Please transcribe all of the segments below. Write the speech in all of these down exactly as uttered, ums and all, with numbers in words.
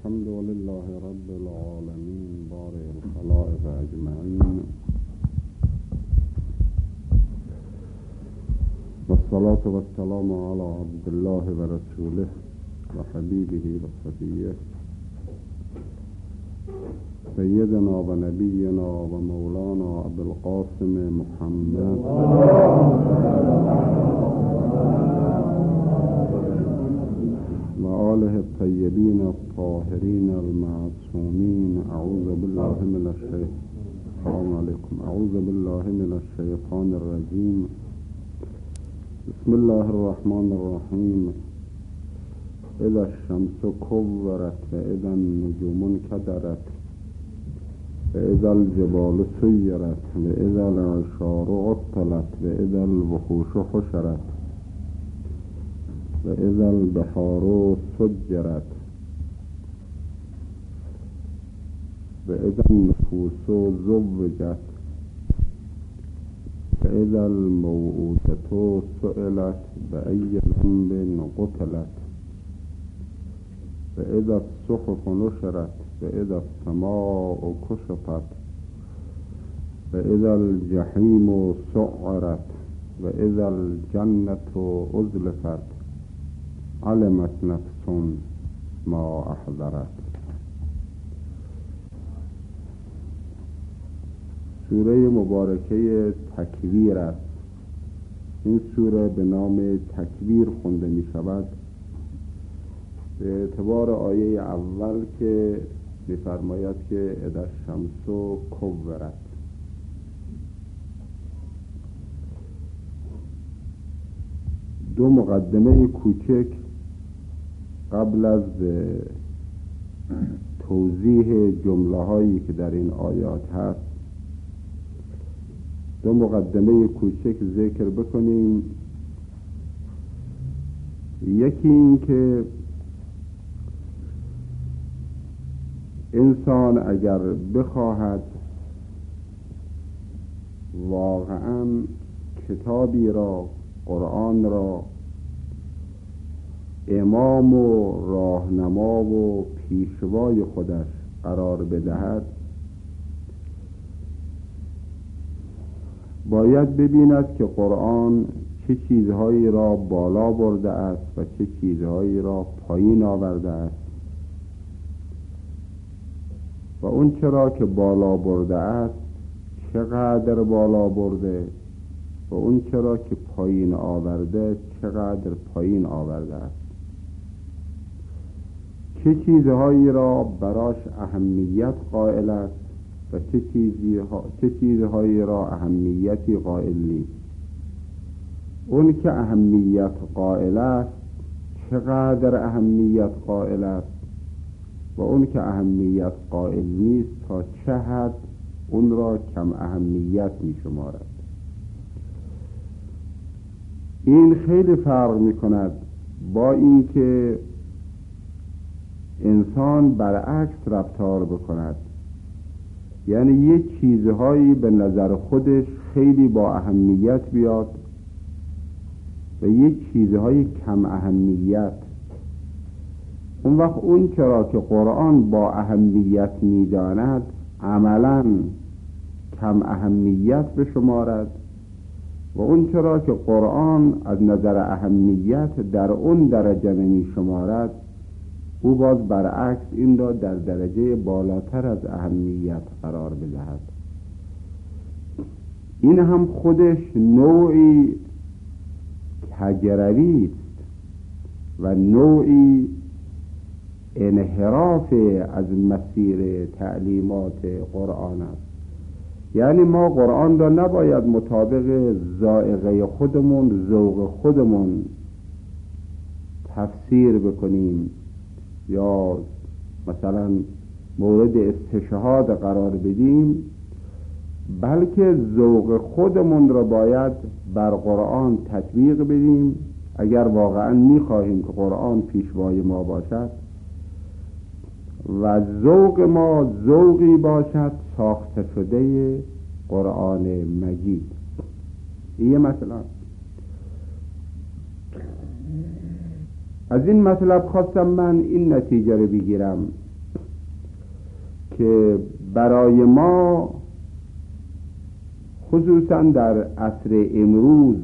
الحمد لله رب العالمين بارئ الخلائق أجمعين، والصلاة والسلام على عبد الله ورسوله وحبيبه وصفيه سيدنا ونبينا ومولانا أبي القاسم محمد وآله الطيبين الطاهرين المعصومين. أعوذ بالله من الشيطان السلام عليكم أعوذ بالله من الشيطان الرجيم. بسم الله الرحمن الرحيم. إذا الشمس كورت وإذا النجوم انكدرت وإذا الجبال سيرت وإذا العشار عطلت وإذا الوحوش حشرت وإذا البحار سجرت وإذا النفوس زوجت وإذا الموءودة سئلت بأي ذنب قتلت وإذا الصحف نشرت وإذا السماء كشطت وإذا الجحيم سعرت وإذا الجنة أزلفت علمت نفس ما احضرت. سوره مبارکه تکویر است. این سوره به نام تکویر خونده می شود به اعتبار آیه اول که می فرماید که اذا الشمس کورت. دو مقدمه کوچک قبل از توضیح جمله هایی که در این آیات هست، دو مقدمه کوچک ذکر بکنیم. یکی این که انسان اگر بخواهد واقعا کتابی را، قرآن را امام و راهنما و پیشوای خودش قرار بدهد، باید ببیند که قرآن چه چیزهایی را بالا برده است و چه چیزهایی را پایین آورده است و اون چرا که بالا برده است چقدر بالا برده و اون چرا که پایین آورده چقدر پایین آورده است. چه چیزهایی را براش اهمیت قائل است و چه چیزها چه چیزهایی را اهمیتی قائل نیست. اون که اهمیت قائل است چقدر اهمیت قائل است و اون که اهمیت قائل نیست تا چه حد اون را کم اهمیت می شمارد. این خیلی فرق می کند با این که انسان برعکس رفتار بکند، یعنی یه چیزهایی به نظر خودش خیلی با اهمیت بیاد و یه چیزهای کم اهمیت. اون وقت اون چرا که قرآن با اهمیت می داند عملاً کم اهمیت بشمارد و اون چرا که قرآن از نظر اهمیت در اون درجه نمی شمارد، او باز برعکس این را در درجه بالاتر از اهمیت قرار بدهد. این هم خودش نوعی کجروی است و نوعی انحراف از مسیر تعلیمات قرآن است. یعنی ما قرآن را نباید مطابق ذائقه خودمون، ذوق خودمون تفسیر بکنیم یا مثلا مورد استشهاد قرار بدیم، بلکه ذوق خودمون را باید بر قرآن تطبیق بدیم اگر واقعا می‌خواهیم که قرآن پیشوای ما باشد و ذوق ما ذوقی باشد ساخته شده قرآن مجید. این مثلا از این مطلب خواستم من این نتیجه رو بگیرم که برای ما خصوصا در عصر امروز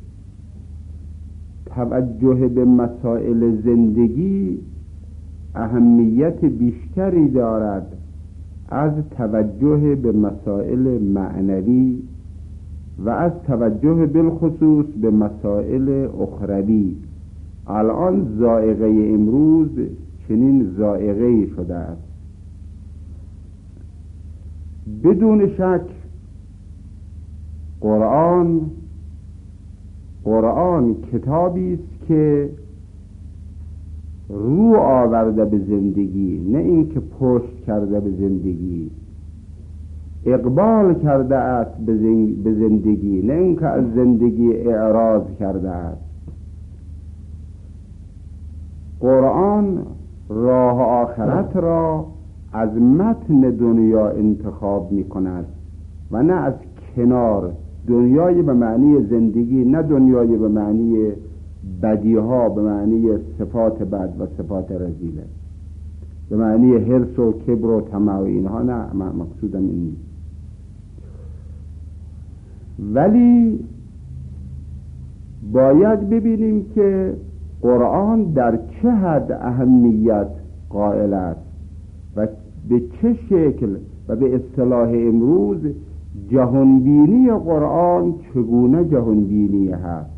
توجه به مسائل زندگی اهمیت بیشتری دارد از توجه به مسائل معنوی و از توجه بالخصوص به مسائل اخروی. الان ذائقه امروز چنین ذائقه‌ای شده است. بدون شک قرآن قرآن کتابی است که رو آورده به زندگی، نه اینکه پشت کرده به زندگی، اقبال کرده است به زندگی، نه اینکه از زندگی اعراض کرده است. قرآن راه آخرت را از متن دنیا انتخاب می کند و نه از کنار. دنیای به معنی زندگی، نه دنیای به معنی بدیها، به معنی صفات بد و صفات رذیله، به معنی حرص و کبر و طمع و اینها، نه، مقصودم این نیست. ولی باید ببینیم که قرآن در چه حد اهمیت قائل است و به چه شکل و به اصطلاح امروز جهانبینی قرآن چگونه جهانبینی هست.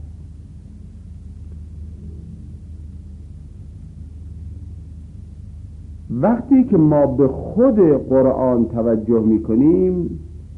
وقتی که ما به خود قرآن توجه میکنیم،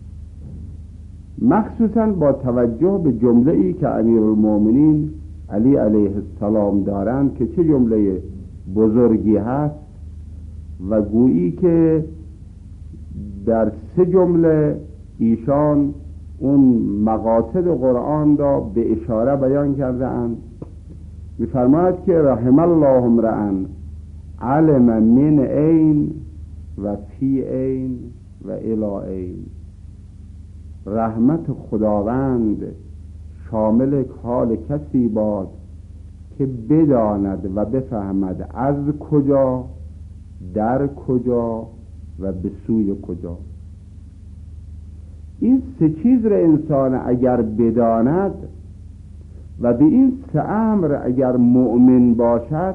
مخصوصا با توجه به جمله‌ای که امیرالمومنین علی علیه السلام دارند که چه جمله بزرگی هست و گویی که در سه جمله ایشان اون مقاصد قرآن را به اشاره بیان کرده اند. می‌فرماید که رحم الله امرأ علم من عین و فی عین و الی عین. رحمت خداوند شامل حال کسی باد که بداند و بفهمد از کجا، در کجا و به سوی کجا. این سه چیز را انسان اگر بداند و به این سه امر اگر مؤمن باشد،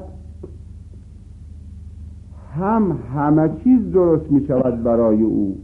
هم همه چیز درست می شود برای او.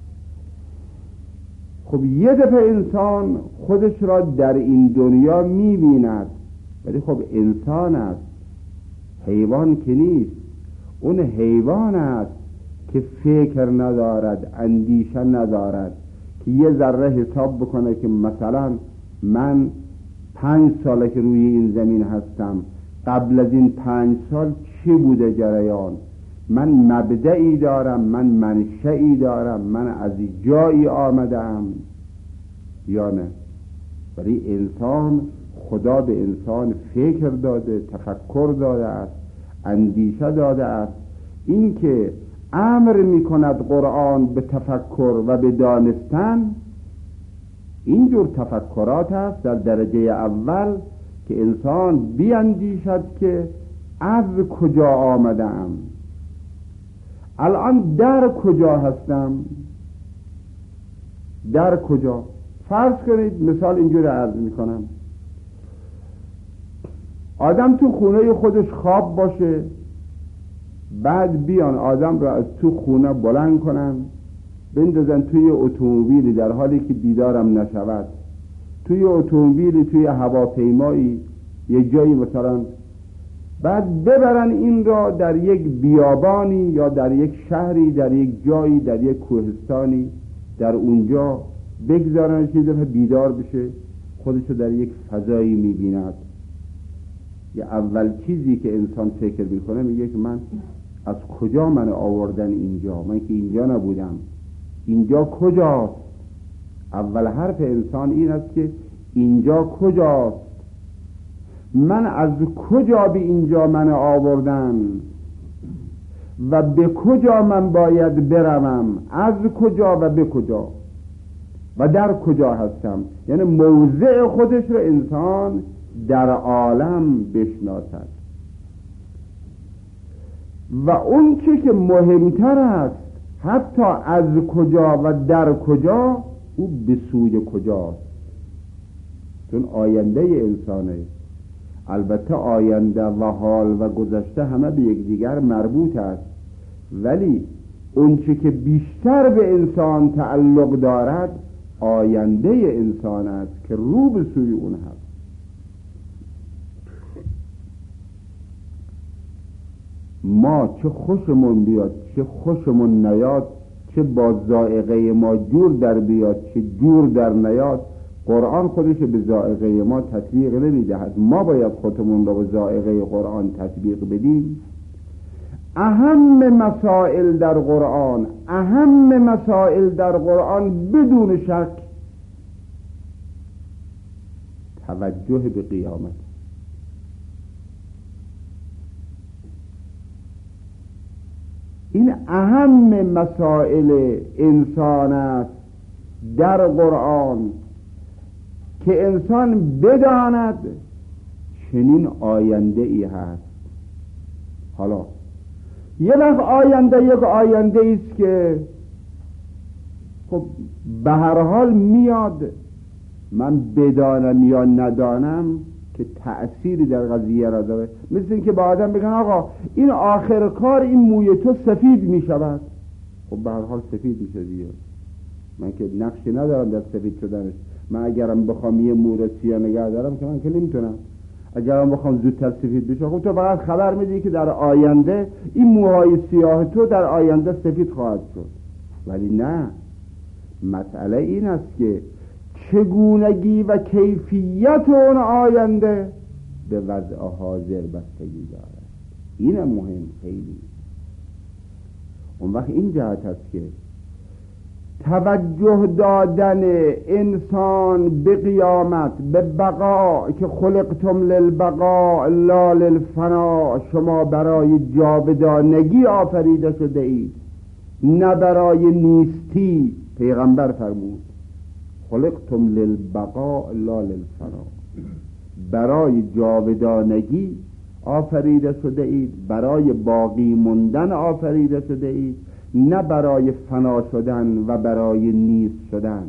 خب یه دفعه انسان خودش را در این دنیا می بیند، ولی خب انسان است، حیوان که نیست. اون حیوان است که فکر ندارد، اندیشه ندارد، که یه ذره حساب بکنه که مثلا من پنج ساله که روی این زمین هستم، قبل از این پنج سال چی بوده جریان، من مبدئی دارم، من منشئی دارم، من از جایی آمدم یا نه. ولی انسان، خدا به انسان فکر داده، تفکر داده است، اندیشه داده است. این که امر می کند قرآن به تفکر و به دانستن، اینجور تفکرات است در درجه اول که انسان بیاندیشد که از کجا آمدم، الان در کجا هستم، در کجا. فرض کنید مثال اینجور عرض می کنم، آدم تو خونه خودش خواب باشه، بعد بیان آدم را از تو خونه بلند کنن، بندازن توی اتومبیلی در حالی که بیدارم نشود، توی اتومبیلی، توی هواپیمایی، یک جایی مثلا، بعد ببرن این را در یک بیابانی یا در یک شهری، در یک جایی، در یک کوهستانی، در اونجا بگذارن که دفعه بیدار بشه، خودشو در یک فضایی میبیند. یه اول چیزی که انسان فکر میکنه میگه که من از کجا من آوردن اینجا، من که اینجا نبودم، اینجا کجاست؟ اول حرف انسان این است که اینجا کجاست، من از کجا به اینجا من آوردن و به کجا من باید بروم، از کجا و به کجا و در کجا هستم. یعنی موضع خودش رو انسان در عالم بشناسد. و اون چی که مهمتر است حتی از کجا و در کجا او به سوی کجاست، چون آینده انسانه. البته آینده و حال و گذشته همه به یکدیگر مربوط است، ولی اونچه که بیشتر به انسان تعلق دارد آینده انسان است که رو به سوی اون هست. ما چه خوشمون بیاد چه خوشمون نیاد، چه با ذائقه ما جور در بیاد چه جور در نیاد، قرآن خودش به ذائقه ما تطبیق نمیدهد. ما باید خودمون رو به ذائقه قرآن تطبیق بدیم. اهم مسائل در قرآن اهم مسائل در قرآن بدون شک توجه به قیامت. این اهم مسائل انسان است در قرآن که انسان بداند چنین آینده ای هست. حالا یه وقت آینده یک آینده ایست که خب به هر حال میاد، من بدانم یا ندانم که تأثیری در قضیه را داره. مثل این که با آدم بگن آقا این آخر کار این موی تو سفید می شود، خب به هر حال سفید می شود دیگه. من که نقشی ندارم در سفید شدنش. من اگرم بخوام یه مو را سیاه نگه دارم که من که نمیتونم. اگرم بخوام زودتر سفید بشه، خب تو فقط خبر میدی که در آینده این موهای سیاه تو در آینده سفید خواهد شد. ولی نه، مسئله این است که چگونگی و کیفیت اون آینده به وضع حاضر بستگی دارد. این مهم خیلی. اون وقت این جهت است که توجه دادن انسان به قیامت، به بقا، که خلقتم للبقا لا للفنا، شما برای جاودانگی آفریده شده اید نه برای نیستی. پیغمبر فرمود خلقتم للبقا لا للفنا، برای جاودانگی آفریده شده اید، برای باقی موندن آفریده شده اید، نه برای فنا شدن و برای نیست شدن.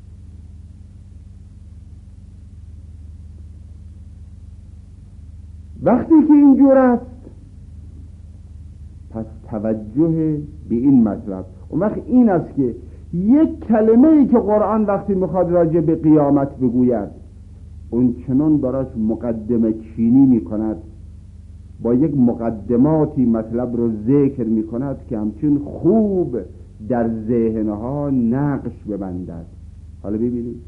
وقتی که اینجور است پس توجه به این مطلب. اون وقت این است که یک کلمه ای که قرآن وقتی میخواد راجع به قیامت بگوید اون چنان براش مقدمه چینی میکند، با یک مقدماتی مطلب رو ذکر میکند که همچون خوب در ذهنها نقش ببندد. حالا ببینید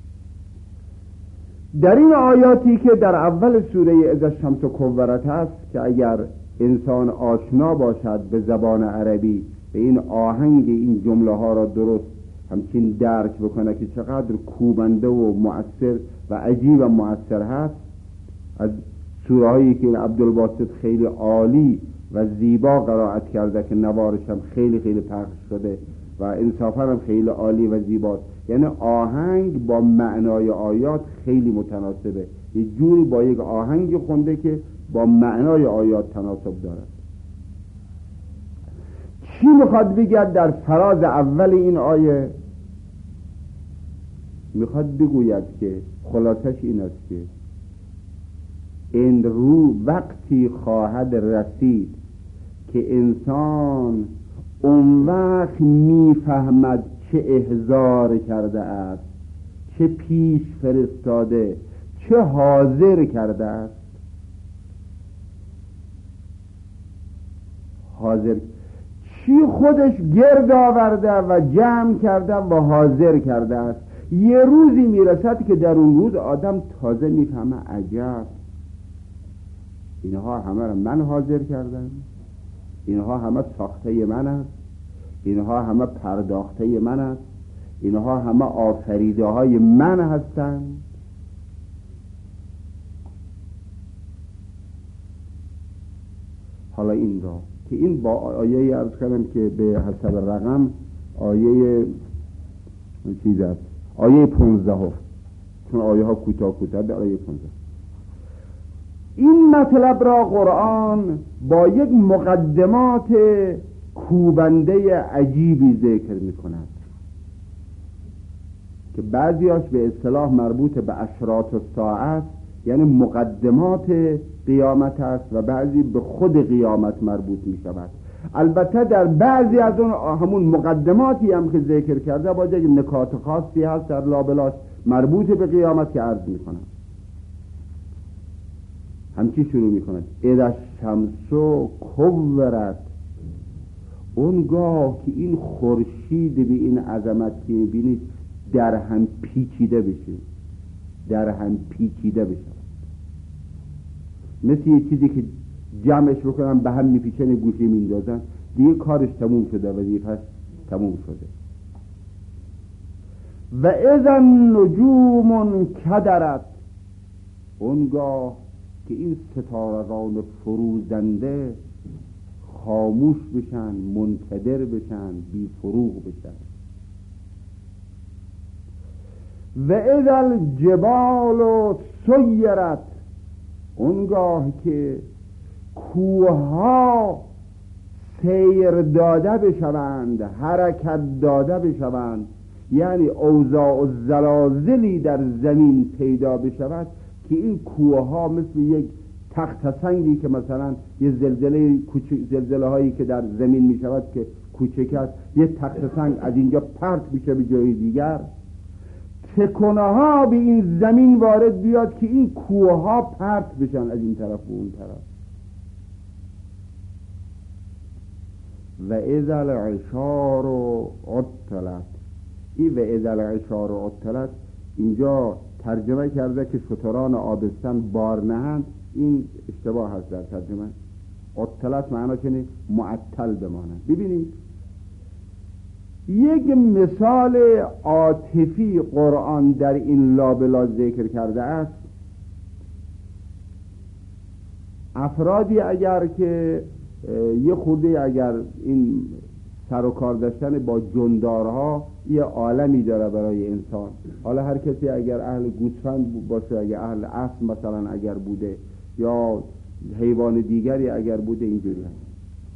در این آیاتی که در اول سوره اذا الشمس کورت هست، که اگر انسان آشنا باشد به زبان عربی به این آهنگ این جمله ها را درست همچین درک بکنه که چقدر کوبنده و مؤثر و عجیب و مؤثر هست، از سوره هایی که این عبدالباسط خیلی عالی و زیبا قرائت کرده که نوارش هم خیلی خیلی پخش شده و انصافا هم خیلی عالی و زیباست. یعنی آهنگ با معنای آیات خیلی متناسبه، یه جوری با یک آهنگ خونده که با معنای آیات تناسب دارد. چی میخواد بگید در فراز اول این آیه؟ میخواد بگوید که خلاصش این است که این رو وقتی خواهد رسید که انسان اون وقت میفهمد چه احضار کرده است، چه پیش فرستاده، چه حاضر کرده است. حاضر چی خودش گرد آورده و جمع کرده و حاضر کرده است. یه روزی میرسد که در اون روز آدم تازه میفهمه عجب، اینها همه را من حاضر کردم، اینها همه ساخته من است، اینها همه پرداخته من است، اینها همه آفریده های من هستند. حالا این را که این با آیه عرض کردم که به حسب رقم آیه چیز است، آیه پونزده ها، چون آیه ها کوتاه کوتاه به آیه پونزده. این مطلب را قرآن با یک مقدمات کوبنده عجیبی ذکر می کند که بعضیاش به اصطلاح مربوط به اشراط الساعه، یعنی مقدمات قیامت است، و بعضی به خود قیامت مربوط می شود. البته در بعضی از اون همون مقدماتی هم که ذکر کرده باید یک نکات خاصی هست در لابلاش مربوط به قیامت که عرض می کنم. همچی شروع می کند: اذا الشمس کورت، اونگاه که این خورشید به این عظمت که میبینید در هم پیچیده بشه، در هم پیچیده بشه، مثل یه چیزی که جمعش بکنن به هم میپیچن گوشه میندازن، دیگه کارش تموم شده و دیگه پس تموم شده. و اذا النجوم کدرت، اونگاه که این ستارگان فروزنده خاموش بشن، منکدر بشن، بی فروغ بشن. و اذا الجبال سیرت، اونگاه که کوهها سیر داده بشوند، حرکت داده بشوند، یعنی اوضاع و زلازلی در زمین پیدا بشود که این کوهها مثل یک تخت سنگی که مثلا یه زلزله کوچک، زلزله هایی که در زمین می شود که کوچک است، یه تخت سنگ از اینجا پرت میشه به جای دیگر، تکونه ها به این زمین وارد بیاد که این کوه ها پرت بشن از این طرف و اون طرف. و اذا العشار عطلت، این و اذا العشار عطلت اینجا ترجمه کرده که شتران آبستن بار نهند، این اشتباه هست در ترجمه. عطلت معناش اینه معطل بمانند. ببینید یک مثال عاطفی قرآن در این لابلا ذکر کرده است. افرادی اگر که یه خورده اگر این سر و کار داشتن با جندارها یه عالمی داره برای انسان. حالا هر کسی اگر اهل گوسفند باشه، اگر اهل اسب مثلا اگر بوده، یا حیوان دیگری اگر بوده، اینجوری هست.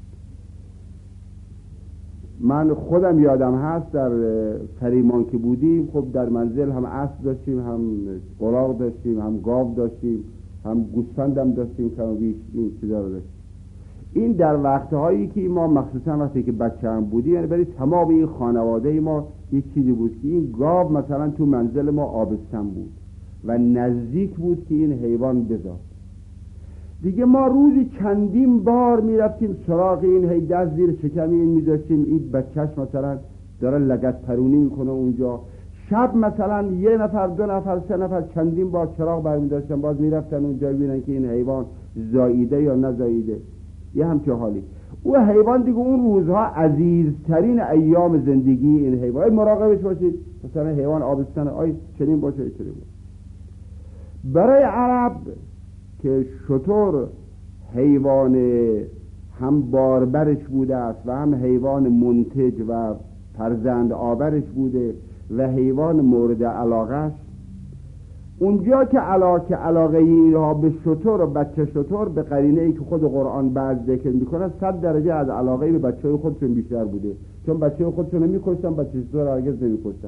من خودم یادم هست در فریمان که بودیم، خب در منزل هم اسب داشتیم، هم قراق داشتیم، هم گاو داشتیم، هم گوسفند هم داشتیم، کم بیش این چیزا رو داشتیم. این در وقتهایی که ما مخصوصا وقتی که بچه هم بودیم، یعنی برای تمام این خانواده ما یک چیزی بود که این گاو مثلا تو منزل ما آبستن بود و نزدیک بود که این حیوان بزاد. دیگه ما روزی چندین بار میرفتیم سراغ این، هی دست زیر شکمی این میذاشتیم، این بچهش مثلا داره لگد پرونی میکنه اونجا. شب مثلا یه نفر، دو نفر، سه نفر چندین بار چراغ برمی داشتن، باز میرفتن اونجا ببینن که این حیوان زاییده یا نزاییده. یه همچه حالی. او حیوان دیگه اون روزها عزیزترین ایام زندگی این حیوان، مراقبش باشید. مثلا حیوان آبستن، آی چنین باشه چنین باشه. برای عرب که شتر حیوان هم باربرش بوده است و هم حیوان منتج و فرزند آورش بوده و حیوان مورد علاقه، اونجا که علاقه علاقه اینها به شتر و بچه شتر به قرینه ای که خود قرآن بعد ذکر میکنه صد درجه از علاقه به بچه خودشون بیشتر بوده، چون بچه خودشون نمیکشتن، بچه شتر هرگز نمیکشتن.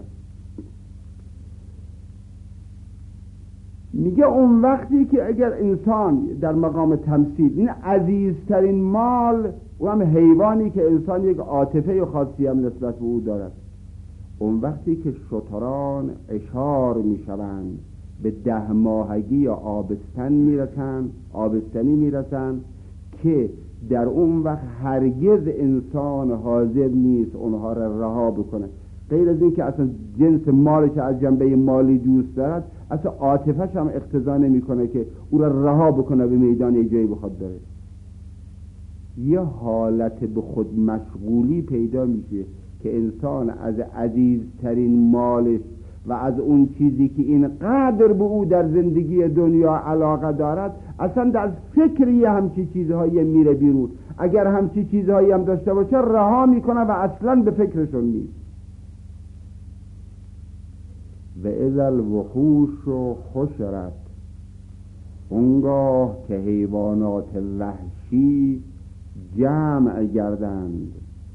میگه اون وقتی که اگر انسان در مقام تمثیل، این عزیزترین مال و هم حیوانی که انسان یک عاطفه خاصی هم نسبت به او دارد، اون وقتی که شتران اشار میشوند به ده ماهگی یا آبستن میرسن، آبستنی میرسن که در اون وقت هرگز انسان حاضر نیست اونها را رها بکنه، غیر از این که اصلا جنس مالی که از جنبه مالی دوست دارد، اصلا عاطفه‌ش هم اقتضا نمیکنه که او را رها بکنه به میدان جایی بخواد بره. یه حالت به خود مشغولی پیدا میشه که انسان از عزیزترین مالش و از اون چیزی که اینقدر به او در زندگی دنیا علاقه دارد، اصلا در فکری همچی چیزهایی میره بیرون. اگر همچی چیزهایی هم داشته باشه رها میکنه و اصلا به فکرشون نیست. و اذا الوحوش حشرت، اونگاه که حیوانات وحشی جمع گردند،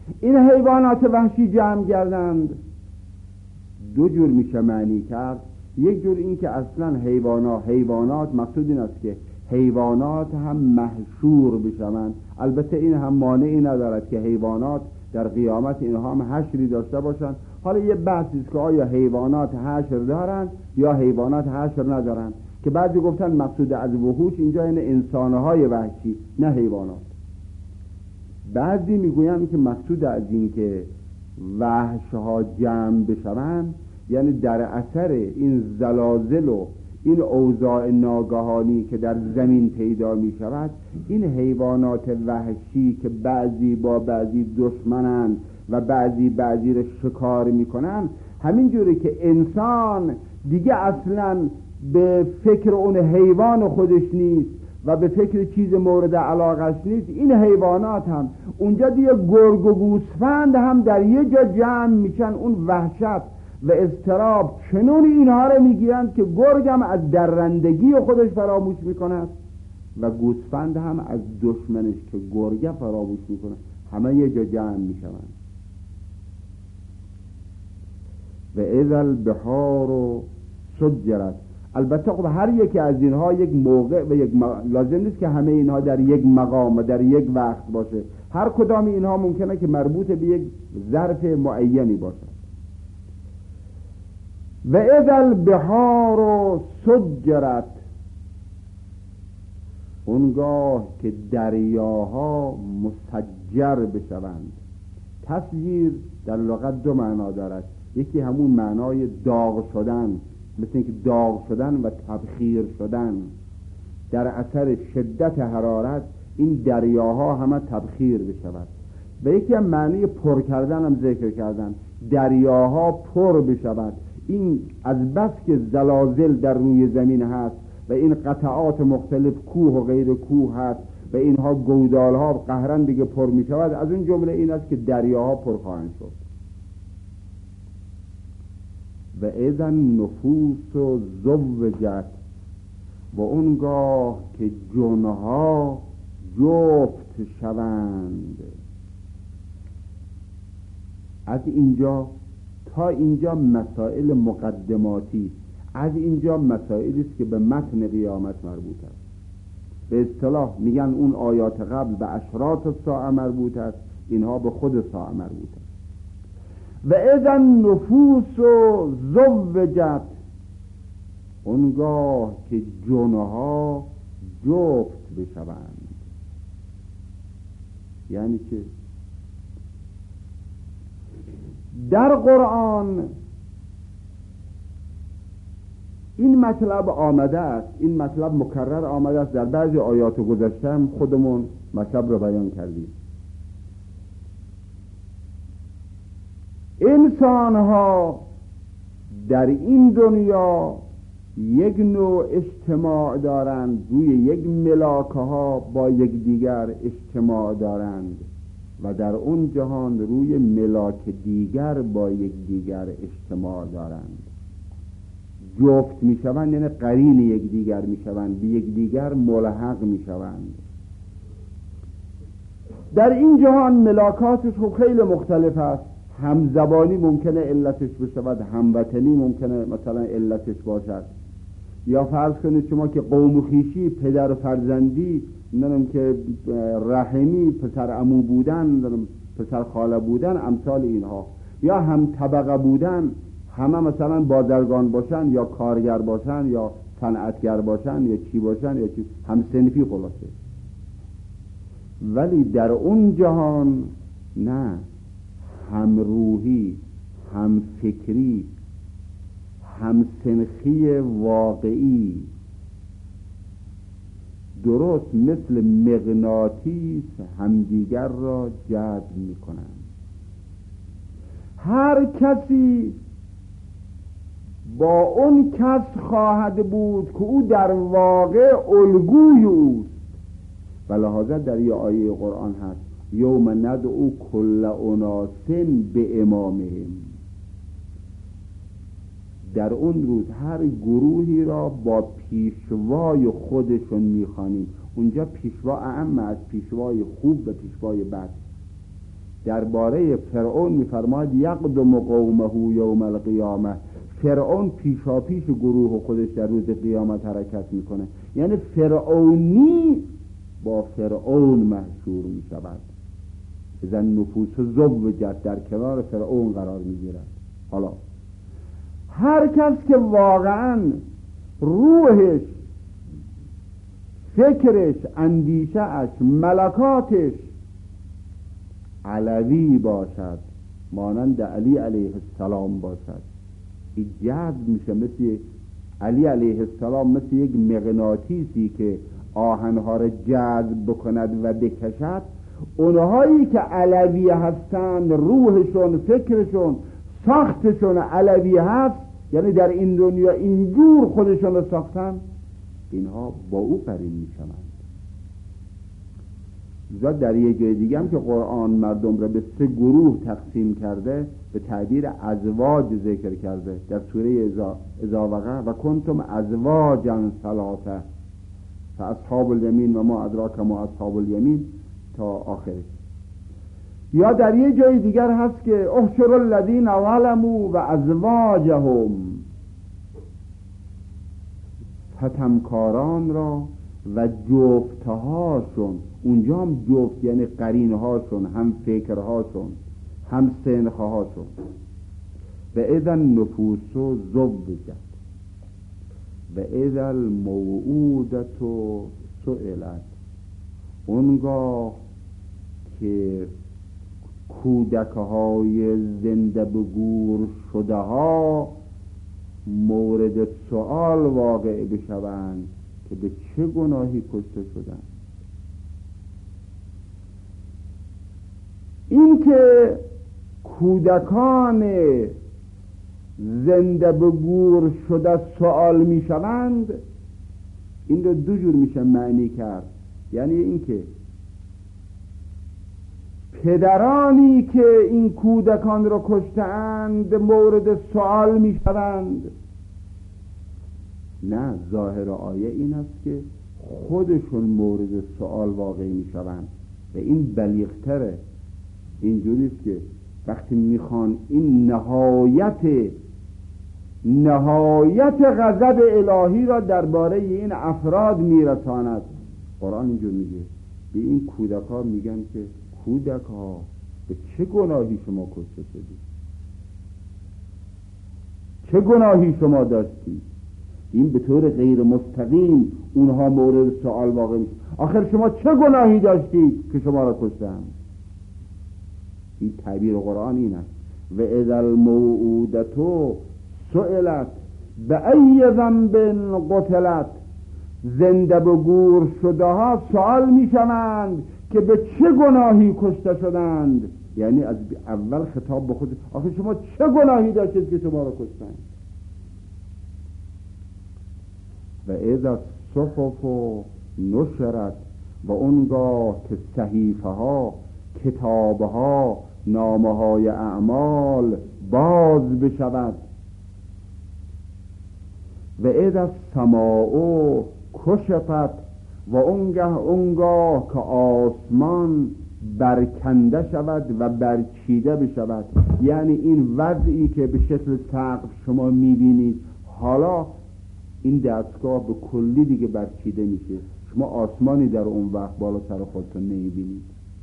این حیوانات وحشی جمع گردند. دو جور میشه معنی کرد. یک جور این که اصلا حیوانات حیوانات مقصود این است که حیوانات هم محشور بشوند. البته این هم مانعی ندارد که حیوانات در قیامت اینها هم حشری داشته باشند. حالا یه بحثی است که آیا حیوانات حشر دارند یا حیوانات حشر ندارند، که بعضی گفتن مقصود از وحوش اینجا این انسانهای وحشی نه حیوانات. بعضی میگویند که مقصود از این که وحشها جمع بشوند یعنی در اثر این زلازل و این اوضاع ناگهانی که در زمین پیدا می شود، این حیوانات وحشی که بعضی با بعضی دشمنن و بعضی بعضی رو شکار می کنن، همین جوری که انسان دیگه اصلا به فکر اون حیوان خودش نیست و به فکر چیز مورد علاقش نیست، این حیوانات هم اونجا دیگه گرگ و گوسفند هم در یه جا جمع میشن. اون وحشت و اضطراب چنون اینها رو میگیرند که گرگ هم از درندگی خودش فراموش میکند و گوسفند هم از دشمنش که گرگ فراموش میکنه. همه یه جا جمع میشوند. و اذا البحار سجرت. البته خب هر یکی از اینها یک موقع و یک مقام. لازم نیست که همه اینها در یک مقام و در یک وقت باشه. هر کدام اینها ممکنه که مربوط به یک ظرف معینی باشه. و اذا البحار سجرت. اونگاه که دریاها مسجر بشوند. تسجیر در لغت دو معنا دارد. یکی همون معنای داغ شدن، مثل اینکه داغ شدن و تبخیر شدن. در اثر شدت حرارت این دریاها همه تبخیر بشود. و یکی هم معنی پر کردن هم ذکر کردن، دریاها پر بشود. این از بس که زلازل در روی زمین هست و این قطعات مختلف کوه و غیر کوه هست و اینها گودالها قهرن دیگه پر می شود. از اون جمله این است که دریاها پر خواهند شد. و اذا النفوس زوجت. و اونگاه که جنها جفت شوند. از اینجا تا اینجا مسائل مقدماتی، از اینجا مسائلی است که به متن قیامت مربوط است. به اصطلاح میگن اون آیات قبل به اشراط الساعه مربوط است، اینها به خود ساعه مربوط است. و اذا النفوس زوجت. اونگاه که جنها جفت بشوند. یعنی که در قرآن این مطلب آمده است، این مطلب مکرر آمده است. در بعضی آیات گذشته هم خودمون مطلب رو بیان کردیم. انسان‌ها در این دنیا یک نوع اجتماع دارند، روی یک ملاکه ها با یک دیگر اجتماع دارند و در اون جهان روی ملاک دیگر با یک دیگر اجتماع دارند. جفت می شوند یعنی قرین یک دیگر می شوند، به یک دیگر ملحق می شوند. در این جهان ملاکاتش خیلی مختلف است. همزبانی ممکنه علتش بشود، هموطنی ممکنه مثلا علتش باشد. یا فرض کنید شما که قوم و خویشی، پدر و فرزندی، نمیدونم که رحمی، پسر عمو بودن، پسر خاله بودن، امثال اینها. یا هم طبقه بودن، همه مثلا بازرگان باشن یا کارگر باشن یا صنعتگر باشن یا چی باشن یا چی، هم صنفی خلاصه. ولی در اون جهان نه، هم روحی، هم فکری، هم سنخی واقعی، درست مثل مغناطیس همدیگر را جذب می‌کنند. هر کسی با اون کس خواهد بود که او در واقع الگوی اوست. و لحاظا در یه آیه قرآن هست یوم ندعو کل اناس به امامهم. در اون روز هر گروهی را با پیشوای خودشون میخوانیم. اونجا پیشوا اعم از پیشوای خوب و پیشوای بد. درباره فرعون میفرماید یقدم قومه یوم القیامه، فرعون پیشا پیش گروه خودش در روز قیامت حرکت میکنه، یعنی فرعونی با فرعون محشور میشود. اذن نفوس زوجت، در کنار فرعون قرار میگیرد. حالا هر کس که واقعا روحش، فکرش، اندیشهش، ملکاتش علوی باشد، مانند علی علیه السلام باشد، این جذب میشه. مثل علی علیه السلام مثل یک مغناطیسی که آهنها را جذب بکند و بکشد. اونهایی که علوی هستند، روحشون، فکرشون، ساختشون علوی هست، یعنی در این دنیا اینجور خودشون رو ساختن، اینها با او قرین میشوند. زاد در یک جای دیگه هم که قرآن مردم را به سه گروه تقسیم کرده، به تعبیر ازواج ذکر کرده در سوره اذا وقع و کنتم ازواجا ثلاثه فاصحاب الیمین و ما ادراک ما اصحاب الیمین تا آخرش. یا در یه جای دیگر هست که احشر الذین ظلموا و ازواجهم، ستمکاران را و جفتهاشون. اونجا هم جفت یعنی قرینهاشون، هم فکرهاشون، هم سنخهاشون. و اذا النفوس زوجت و اذا الموعودة سئلت، اونگاه که کودکهای زنده به گور شده ها مورد سؤال واقع بشوند که به چه گناهی کشته شدند. این که کودکان زنده به گور شده سؤال می شوند، این رو دو جور میشه معنی کرد. یعنی این که پدرانی که این کودکان را کشتند مورد سؤال می شوند. نه، ظاهر آیه این است که خودشون مورد سؤال واقع می شوند و این بلیغتره. اینجوریست که وقتی میخوان این نهایت نهایت غضب الهی را درباره این افراد میرساند، قرآن اینجور میگه به این کودک ها میگن که کودک ها به چه گناهی شما کشته شدید، چه گناهی شما داشتید. این به طور غیر مستقیم اونها مورد سوال واقع میشه. آخر شما چه گناهی داشتید که شما را کشتند؟ این تعبیر قرآن این است. و اذا الموعودة سئلت بأی ذنب قتلت، زنده به گور شده ها سوال می شوند که به چه گناهی کشته شدند. یعنی از اول خطاب به خود، آخه شما چه گناهی داشتید که شما را کشتند؟ و اذا الصحف نشرت، و اونگاه که صحیفه ها، کتاب ها، نامه های اعمال باز بشود. و اذا السماء کشفت، و اونگاه اونگاه که آسمان برکنده شود و برچیده بشود. یعنی این وضعی که به شکل سقف شما میبینید، حالا این دستگاه به کلی دیگه برچیده میشه، شما آسمانی در اون وقت بالا سر خودتون نمیبینید.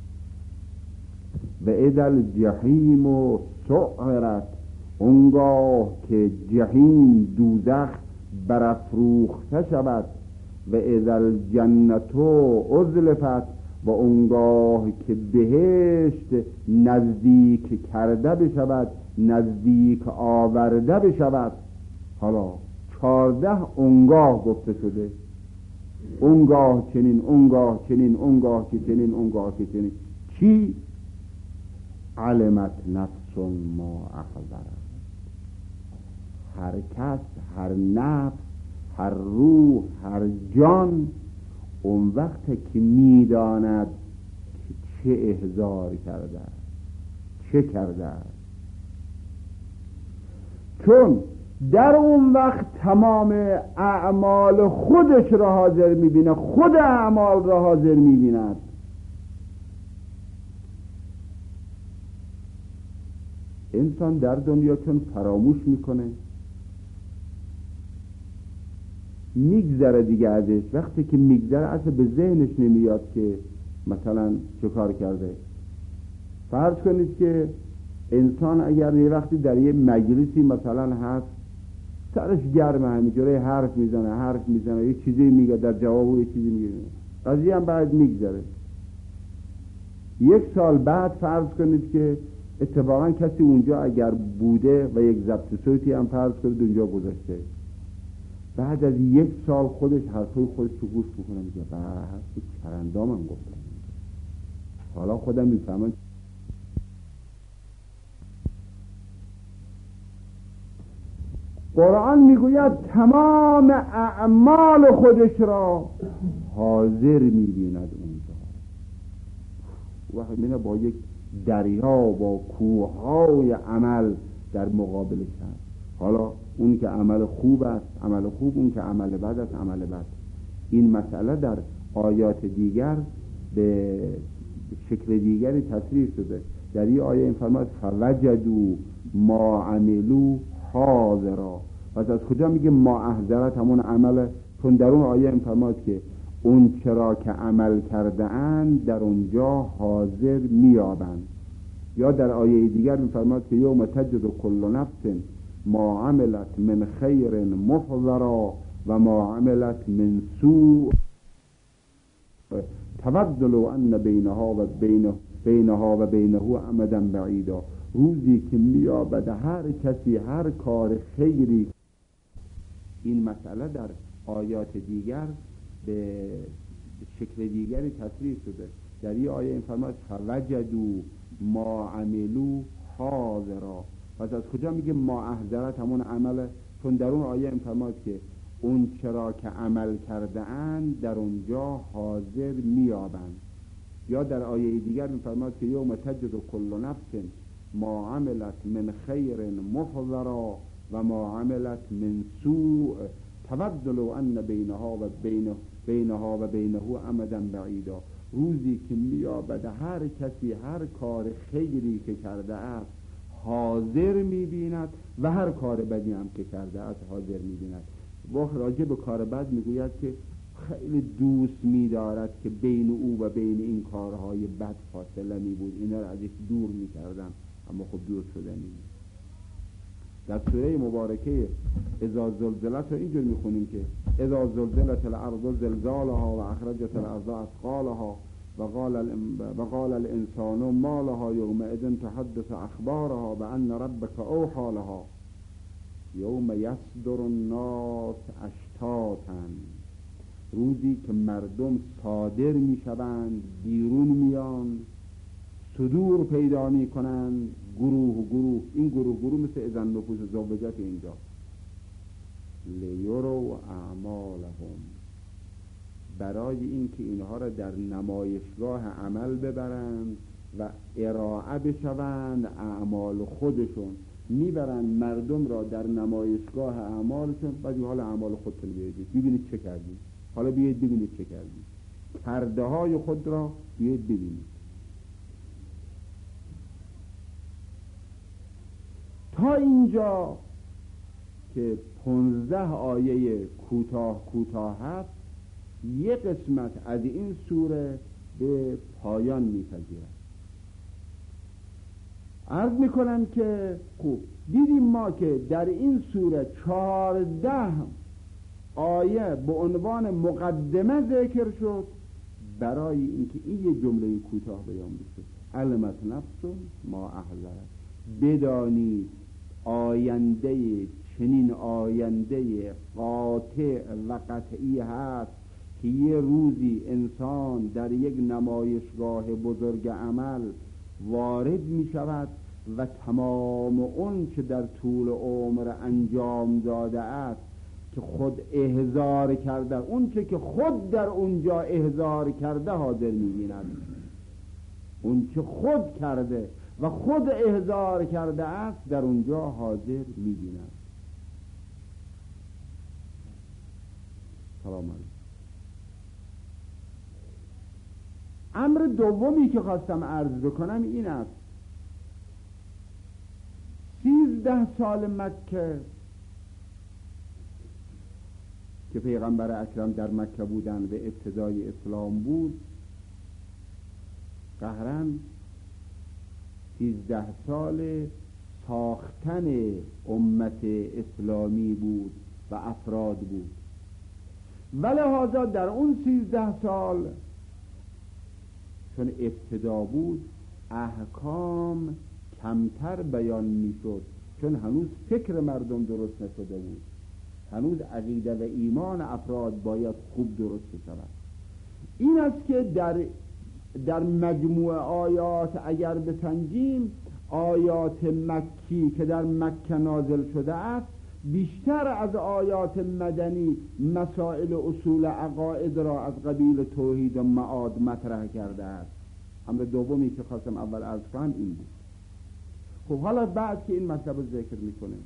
و اذا الجحیم سعرت، اونگاه که جحیم دوزخ برافروخته شود. و اذا الجنت ازلفت، و اونگاه که بهشت نزدیک کرده بشود، نزدیک آورده بشود. حالا چارده اونگاه گفته شده، اونگاه چنین، اونگاه چنین، اونگاه که چنین، اونگاه که چنین. چی؟ علمت نفس ما احضرت. هر کس، هر نفس، هر روح، هر جان اون وقت که میداند که چه احضار کرده، چه کرده. چون در اون وقت تمام اعمال خودش را حاضر میبینه، خود اعمال را حاضر میبیند. انسان در دنیا چون فراموش میکنه، میگذره دیگه ازش، وقتی که میگذره اصلا به ذهنش نمیاد که مثلا چه کار کرده. فرض کنید که انسان اگر یه وقتی در یه مجلسی مثلا هست، سرش گرمه، همینجوری حرف میزنه حرف میزنه یه چیزی میگه، در جواب یه چیزی میگه، قضیه هم بعد میگذره. یک سال بعد فرض کنید که اتفاقا کسی اونجا اگر بوده و یک ضبط صوتی هم فرض کنید اونجا گذاشته، بعد از یک سال خودش حرفای خودش رو گوش میکنه، میگه به حرف چرندام هم گفتم، حالا خودم میفهمم. قرآن میگوید تمام اعمال خودش را حاضر میبیند اونجا. وقتی میبینه با یک دریا با کوههای عمل در مقابلش هست. حالا اون که عمل خوب است عمل خوب، اون که عمل بد است عمل بد. این مسئله در آیات دیگر به شکل دیگری تصریح شده. در این آیه این فرماید فوجدوا ما عملوا حاضرا. پس از کجا میگه ما احضرت همون عمله؟ چون در اون آیه این فرماید که اون چرا که عمل کرده اند در اونجا حاضر میابند. یا در آیه دیگر میفرماید که یوم تجد کل نفس ما عملت من خیر محضرا و ما عملت من سوء تود لو ان بینها و بینه بینها و بینه امدا بعیدا. روزی که میابد هر کسی هر کار خیری. این مسئله در آیات دیگر به شکل دیگری تصریح شده. در این آیه این فرماید فوجدوا ما عملوا حاضرا. پس از کجا میگه ما احضرت همون عمله؟ چون در اون آیه این فرماید که اون چرا که عمل کرده اند در اونجا حاضر میابند. یا در آیه دیگر میفرماید که یوم تجد کل نفس ما عملت من خیر محضرا و ما عملت من سوء تود لو ان بینها و بینه بینها و بینه امدا بعیدا. روزی که میابد هر کسی هر کار خیری که کرده است حاضر میبیند و هر کار بدی هم که کرده است حاضر میبیند. وقت راجع به کار بد میگوید که خیلی دوست می‌دارد که بین او و بین این کارهای بد فاصله می بود، اینا را ازش دور می‌کردم، اما خب دور شده نیست. در سوره مبارکه اذا زلزلت رو اینجور می‌خونیم که اذا زلزلت الارض زلزالها و اخرجت الارض اثقالها و قال و قال الانسان ما لها یومئذ تحدث اخبارها بان ربک اوحی لها یوم یصدر الناس اشتاتا. روزی که مردم صادر می شوند، بیرون میان، صدور پیدا می کنند، گروه گروه. این گروه گروه مثل اذن نفوس زوجت اینجا. لیروا اعمالهم، برای این که اینها را در نمایشگاه عمل ببرند و ارائه بشوند اعمال خودشون. میبرند مردم را در نمایشگاه اعمالشون، بعد حال اعمال خودتون بیایید ببینید چه کردید، حالا بیایید ببینید چه کردید، کرده های خود را بیایید ببینید. تا اینجا که پانزده آیه کوتاه کوتاه هست، یک قسمت از این سوره به پایان میپذیرد. عرض میکنم که خوب دیدیم ما که در این سوره چهارده آیه به عنوان مقدمه ذکر شد برای اینکه این یه جمله کوتاه بیان بشه. علمت نفس ما احضرت، بدانید آینده چنین آینده قاطع و قطعی هست که یه روزی انسان در یک نمایشگاه بزرگ عمل وارد می شود و تمام اون که در طول عمر انجام داده است که خود احضار کرده، اون چه که خود در اونجا احضار کرده حاضر می بیند. اون چه خود کرده و خود احضار کرده است در اونجا حاضر می بیند. سلام علیکم. امر دومی که خواستم عرض بکنم این است سیزده سال مکه که پیغمبر اکرم در مکه بودن و ابتدای اسلام بود، قهرن سیزده سال ساختن امت اسلامی بود و افراد بود. ولهذا در اون سیزده سال چون ابتدا بود احکام کمتر بیان می شد، چون هنوز فکر مردم درست نشده بود، هنوز عقیده و ایمان افراد باید خوب درست شود. این است که در در مجموع آیات اگر بسنجیم، آیات مکی که در مکه نازل شده است بیشتر از آیات مدنی مسائل اصول عقاید را از قبیل توحید و معاد مطرح کرده است. امر دومی که خواستم اول عرض کنم این بود. خب حالا بعد که این مطلب رو ذکر میکنه،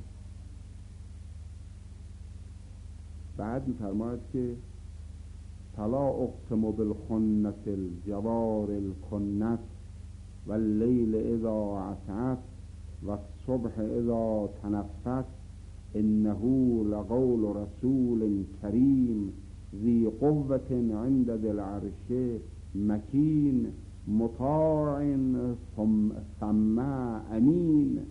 بعد میفرماید که فلا اقسم بالخنس الجوار الکنس واللیل اذا عسعس والصبح اذا تنفس انه لقول رسول کریم ذی قوة عند ذی العرش مکین مطاع ثم امین.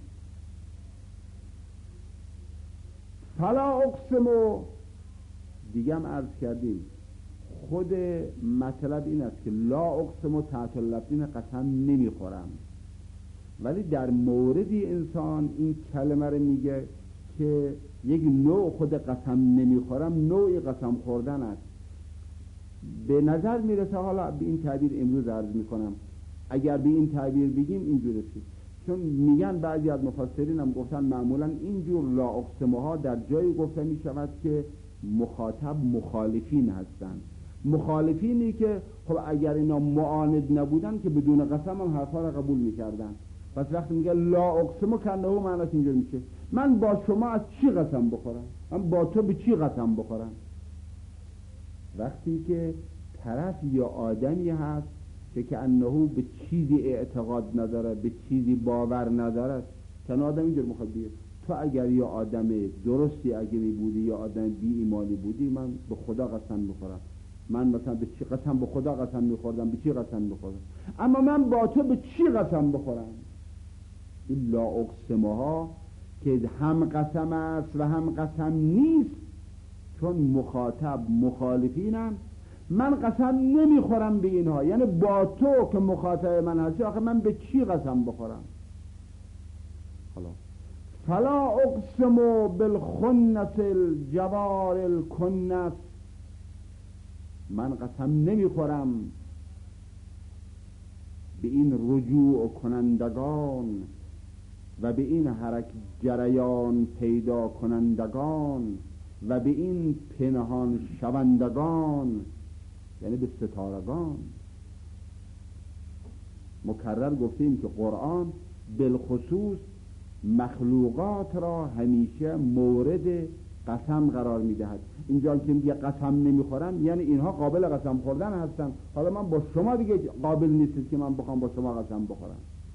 فلا اقسم دیگه هم عرض کردیم، خود مطلب این است که لا اقسم و تحت اللفظین قسم نمیخورم، ولی در موردی انسان این کلمه رو میگه که یک نوع خود قسم نمیخورم نوعی قسم خوردن است. به نظر میرسه، حالا به این تعبیر امروز عرض میکنم، اگر به این تعبیر بگیم اینجوره، چون میگن بعضی از مفسرین هم گفتن معمولا اینجور لا اقسمه ها در جایی گفته میشود که مخاطب مخالفین هستند، مخالفینی که خب اگر اینا معاند نبودن که بدون قسم هم حرفا را قبول میکردن. پس وقتی میگه لا اقسم کنه معناش اینجور میشه من با شما از چی قسم بخورم، من با تو به چی قسم بخورم. وقتی که طرف یا آدمی هست که که انه به چیزی اعتقاد نداره، به چیزی باور نداره، چون آدم اینجور میخواد بگه تو اگر یا آدم درستی اگه می بودی یا آدم بی ایمانی بودی من به خدا قسم میخورم، من مثلا به چی قسم به خدا قسم میخوردم، به چی قسم میخوردم، اما من با تو به چی قسم بخورم. این لا اقسمه ها که هم قسم است و هم قسم نیست، چون مخاطب مخالفینم، من قسم نمیخورم به اینها، یعنی با تو که مخاطب من هستی آخه من به چی قسم بخورم. حالا فلا اقسم بالخنس الجوار الکنس، من قسم نمیخورم به این رجوع کنندگان و به این حرکت جریان پیدا کنندگان و به این پنهان شوندگان، یعنی به ستارگان. مکرر گفتیم که قرآن بالخصوص مخلوقات را همیشه مورد قسم قرار میدهد. اینجا که میگه قسم نمیخورم یعنی اینها قابل قسم خوردن هستن، حالا من با شما دیگه قابل نیستید که من بخوام با شما قسم بخورم.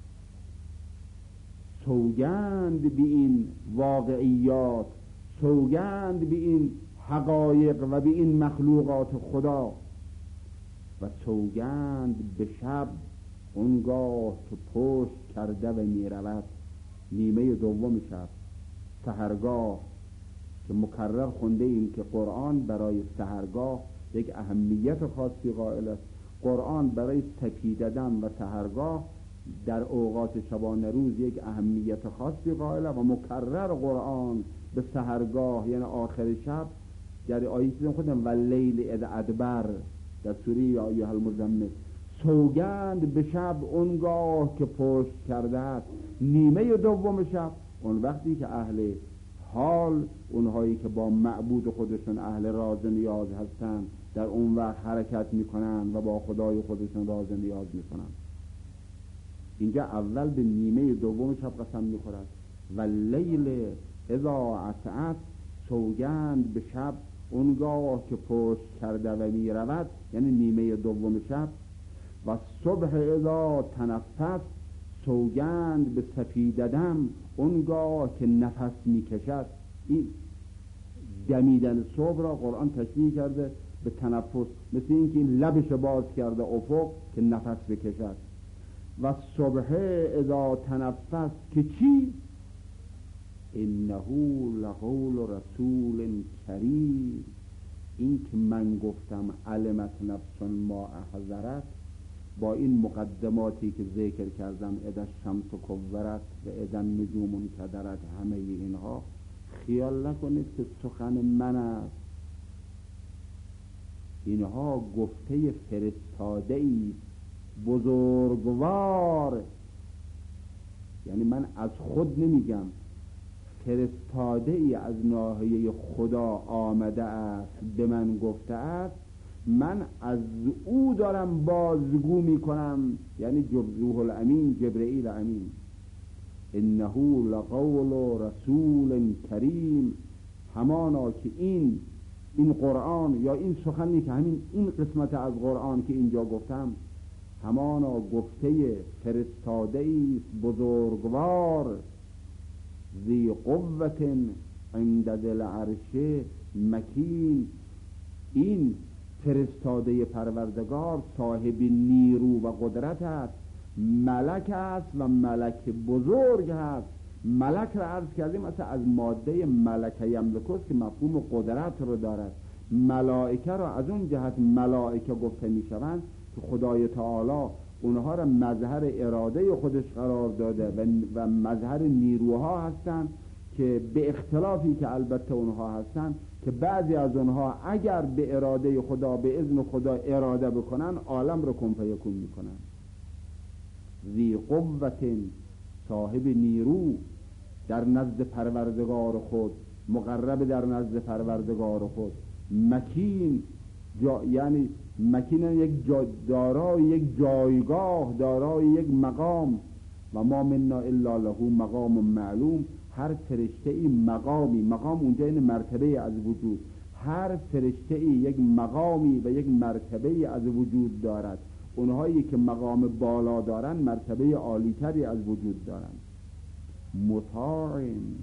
سوگند به این واقعیات، سوگند به این حقایق و به این مخلوقات خدا، و سوگند به شب اونگاه که پشت کرده و میرود، نیمه دوم شب، سحرگاه، که مکرر خونده این که قرآن برای سحرگاه یک اهمیت خاصی قائل است. قرآن برای سپیددن و سحرگاه در اوقات شبانه روز یک اهمیت خاصی قائل و مکرر قرآن به سحرگاه یعنی آخر شب، در آیه خودم و لیل اذ ادبر در سوره یا ایها المزمل، سوگند به شب اونگاه که پشت کرده است، نیمه دوم شب، اون وقتی که اهل حال، اونهایی که با معبود خودشون اهل راز نیاز هستند در اون وقت حرکت میکنن و با خدای خودشون راز نیاز میکنن. اینجا اول به نیمه دوم شب قسم میخورد و لیل اذا عسعس، سوگند به شب اونگاه که پشت کرده و میرود، یعنی نیمه دوم شب، و صبح اذا تنفس، سوگند به سفیددم اونگاه که نفس میکشد. این دمیدن صبح را قرآن تشبیه کرده به تنفس، مثل اینکه این لبش باز کرده افق که نفس بکشد. و صبح اذا تنفس که چی؟ انه لقول رسول کریم. این که من گفتم علمت نفس ما احذرت، با این مقدماتی که ذکر کردم، اذا الشمس کورت و اذا النجوم انکدرت، همه اینها خیال نکنید که سخن من است. اینها گفته فرستاده ای بزرگوار، یعنی من از خود نمیگم، فرستاده ای از ناحیه خدا آمده است به من گفته است، من از او دارم بازگو میکنم، یعنی جبروح الامین، جبرئیل امین. انه لقول رسول کریم، همانا که این این قرآن یا این سخنی که همین این قسمت از قرآن که اینجا گفتم، همانا گفته فرستاده است بزرگوار، ذی قوت عند ذی العرش مکین. این فرستاده پروردگار صاحب نیرو و قدرت است، ملک است و ملک بزرگ است. ملک را عرض کردیم مثلا از ماده ملک یملکوس که مفهوم قدرت رو دارد. ملائکه را از اون جهت ملائکه گفته می شوند که خدای تعالی اونها را مظهر اراده خودش قرار داده و, و مظهر نیروها هستند که به اختلافی که البته اونها هستند که بعضی از اونها اگر به اراده خدا، به اذن خدا اراده بکنن، عالم رو کن فیکون میکنن. ذی قوت، صاحب نیرو در نزد پروردگار خود، مقرب در نزد پروردگار خود، مکین جا یعنی مکین یک جا دارای یک جایگاه، دارای یک مقام. و ما منا الا له مقام معلوم، هر فرشته ای مقامی، مقام اونجا این مرتبه از وجود، هر فرشته ای یک مقامی و یک مرتبه از وجود دارد. اونهایی که مقام بالا دارن مرتبه عالیتری از وجود دارن. مطاع،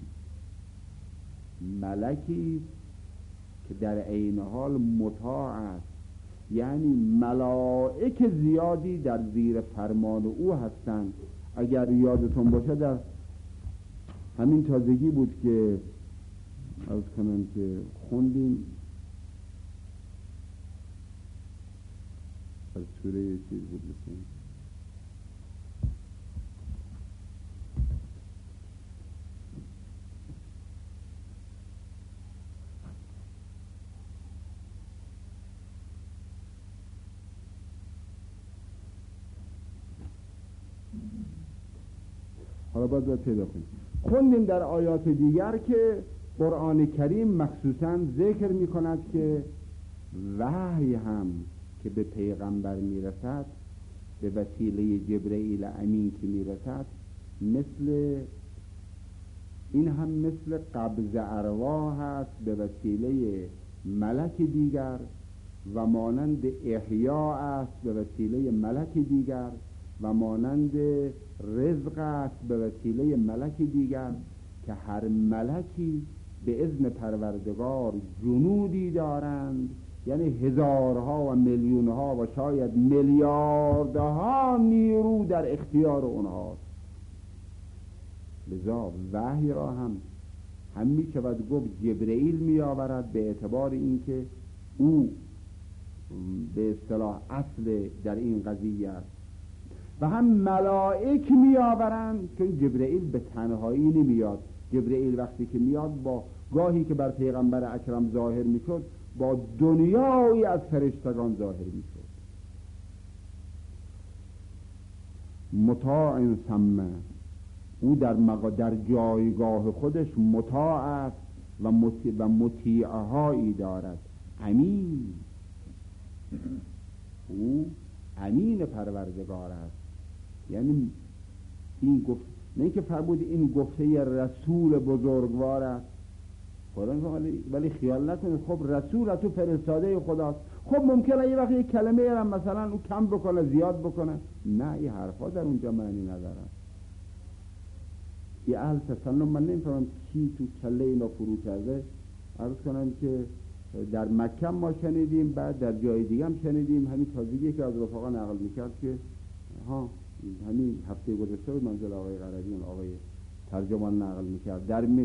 ملکی که در عین حال مطاع است، یعنی ملائک زیادی در زیر فرمان او هستند. اگر یادتون باشه در همین تازگی بود که عرض کنم که خوندیم از سوره چیز بود بسیم. حالا باید باید پیدا کنیم. خوندیم در آیات دیگر که قرآن کریم مخصوصاً ذکر می کند که وحی هم که به پیغمبر می رسد به وسیله جبرئیل امین که می رسد، مثل این هم مثل قبض ارواح است به وسیله ملک دیگر، و مانند احیا است به وسیله ملک دیگر، و مانند رزق است به وسیله ملک دیگر، که هر ملکی به اذن پروردگار جنودی دارند، یعنی هزارها و میلیونها و شاید میلیاردها نیرو در اختیار اونهاست. لذا وحی را هم هم می شود گفت جبرئیل می آورد، به اعتبار اینکه او به اصطلاح اصل در این قضیه است، و هم ملائک می آورند، چون جبرئیل به تنهایی نمیاد. جبرئیل وقتی که میاد با گاهی که بر پیغمبر اکرم ظاهر می شد با دنیایی از فرشتگان ظاهر می شد. مطاع ثمه، او در مقا در جایگاه خودش مطاع است و مطیع و مطیعهایی دارد. امین، او امین پروردگار است. یعنی این گفت نه که فرمود این گفته رسول بزرگوار است، ولی ولی خیال نکنید خب رسول تو فرستاده خداست، خب ممکنه یه وقت یک کلمه هم مثلا او کم بکنه زیاد بکنه، نه این حرفا در اونجا معنی نداره. ای اهل تسنن من نمیفهمم کی تو کله اینا فرو کرده. عرض کنم که در مکه ما شنیدیم، بعد در جای دیگه هم شنیدیم. همین تازگی که از رفقا نقل میکرد که ها همین هفته گذشته بود منزل آقای قربی، اون آقای ترجمان نقل میکرد در مصر.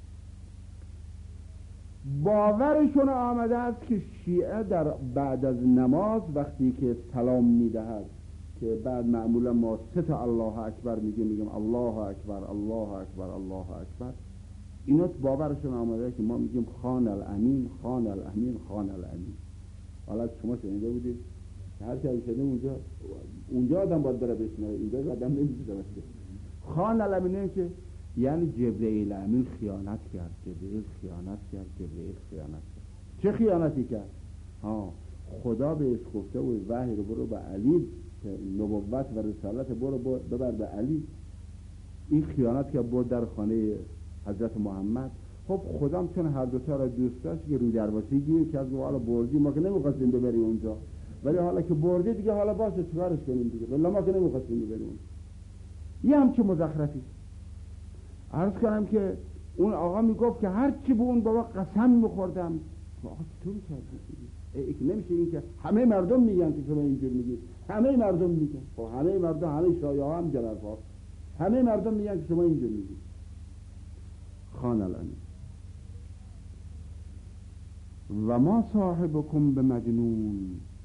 باورشون آمده است که شیعه در بعد از نماز وقتی که سلام میدهد، که بعد معمولا ما سه تا الله اکبر میگیم، میگیم الله اکبر الله اکبر الله اکبر، اینا باورشون آمده که ما میگیم خان الامین خان الامین خان الامین. حالا شما شنیده بودید هر کی شده اونجا اونجا آدم باید بره بشنوه، اینجا آدم نمیشه بشه. خان الامین که یعنی جبرئیل امین خیانت کرد، جبرئیل خیانت کرد، جبرئیل خیانت کرد. چه خیانتی کرد؟ ها خدا بهش گفته بود وحی رو برو به علی، نبوت و رسالت برو ببر به علی. این خیانت که برد در خانه حضرت محمد. خب خدام چون هر دوتا را دوست داشت که روی درواسی گیر که از حالا بردی، ما که نمیخواستیم ببری اونجا، ولی حالا که بردی دیگه حالا باشه چیکارش کنیم دیگه، ولی ما که نمیخواستیم ببریم اونجا. یه همچه مزخرفی. عرض کنم که اون آقا میگفت که هر چی به اون بابا قسم میخوردم. آقا چطور کردی؟ نمیشه این که همه مردم میگن که شما اینجور میگید، همه مردم میگن. خب همه مردم، همه شایعه ها هم جلال ها، همه مردم میگن که شما اینجور میگید. خان الامین و ما صاحبکم به مجنون.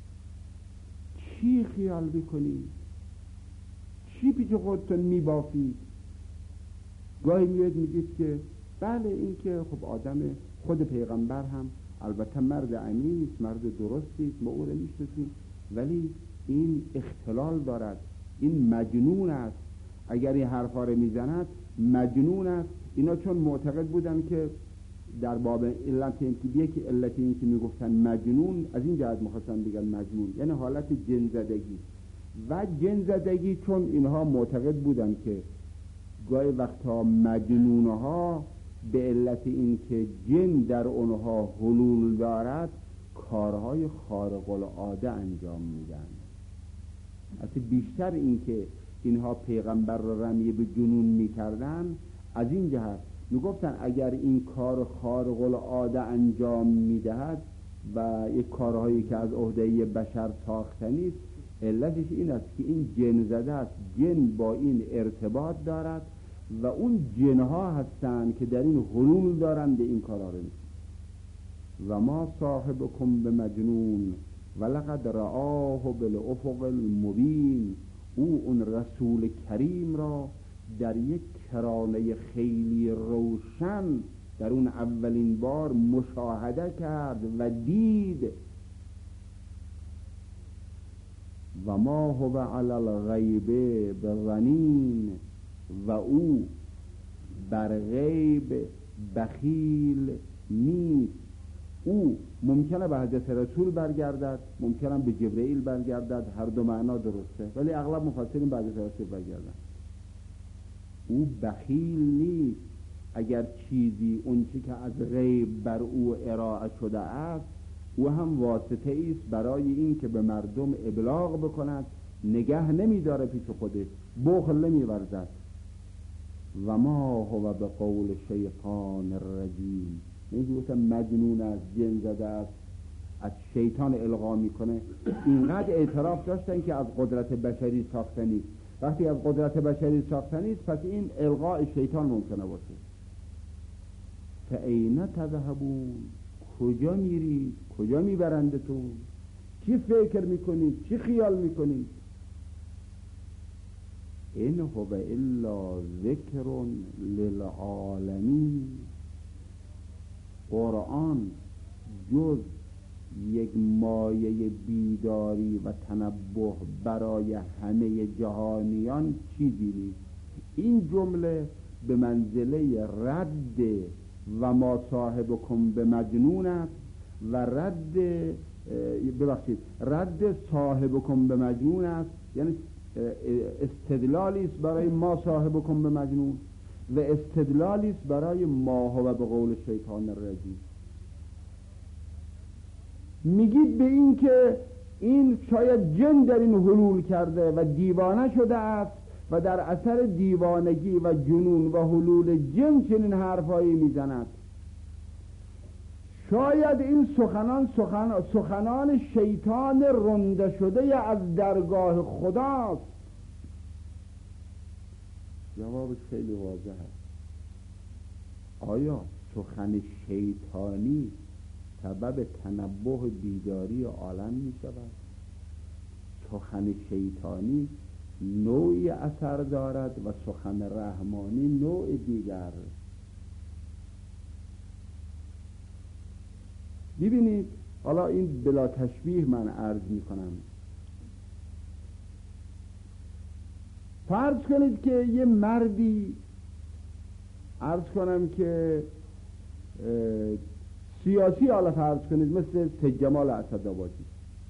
چی خیال بکنید؟ چی پیش خودتون میبافید؟ گاهی میاد میگید که بله این که خب آدم، خود پیغمبر هم البته مرد امینی است، مرد درستی است، ما او را میشناسیم، ولی این اختلال دارد، این مجنون است. اگر این حرفا رو میزند مجنون است. اینا چون معتقد بودن که در باب علت این که یکی علت این که میگفتن مجنون، از این جهت میخواستن بگن مجنون، یعنی حالت جن زدگی. و جن زدگی چون اینها معتقد بودن که گاهی وقتا مجنونها به علت این که جن در اونها حلول دارد کارهای خارق العاده انجام میدن. اصلا بیشتر این که اینها پیغمبر را رمی به جنون میکردن از این جهت میگفتن اگر این کار خارق العاده انجام میدهد و یک کارهایی که از عهده بشر ساختنی است، علتش این است که این جن زده است، جن با این ارتباط دارد و اون جنها هستند که در این حلول دارند به این کارها رو. و ما صاحبکم به مجنون ولقد رآه بالافق المبین. او اون رسول کریم را در یک کرانه خیلی روشن در اون اولین بار مشاهده کرد و دید. و ما هو علی الغیب بظنین. و او بر غیب بخیل نیست. او ممکنه به حضرت رسول برگردد، ممکنه به جبرئیل برگردد، هر دو معنا درسته، ولی اغلب مفسرین به حضرت رسول برگردن. او بخیل نیست. اگر چیزی اون چی که از غیب بر او ارائه شده است، او هم واسطه است برای این که به مردم ابلاغ بکند، نگه نمیداره پیش خودش، بخل نمیورزد. و ما هو به قول شیطان الرجیم. میگه مجنون است، جن زده است، از شیطان القا میکنه. اینقدر اعتراف داشتن که از قدرت بشری ساختنی. وقتی از قدرت بشری ساختنی پس این القاء شیطان ممکنه باشه. فاین تذهبون؟ کجا میرید؟ کجا میبرندتون؟ چی فکر میکنید؟ چی خیال میکنید؟ این هو الا ذکر للعالمین. قرآن جز یک مایه بیداری و تنبه برای همه جهانیان چیزی نیست. این جمله به منزله رد و ما صاحبکم به مجنون است و رد ببخشید رد صاحبکم به مجنون است، یعنی استدلالی است برای ما صاحبکم به مجنون و استدلالی است برای ما هو به قول شیطان الرجیم. میگید به این که این شاید جن در این حلول کرده و دیوانه شده است و در اثر دیوانگی و جنون و حلول جن چنین حرفایی میزند. شاید این سخنان سخن سخنان شیطان رنده شده از درگاه خداست. جوابش خیلی واضح است. آیا سخن شیطانی سبب تنبه بیداری عالم می شود؟ سخن شیطانی نوعی اثر دارد و سخن رحمانی نوع دیگر. ببینید، حالا این بلا تشبیه من عرض می کنم. فرض کنید که یه مردی، عرض کنم که سیاسی، حالا فرض کنید مثل سید جمال اسدآبادی،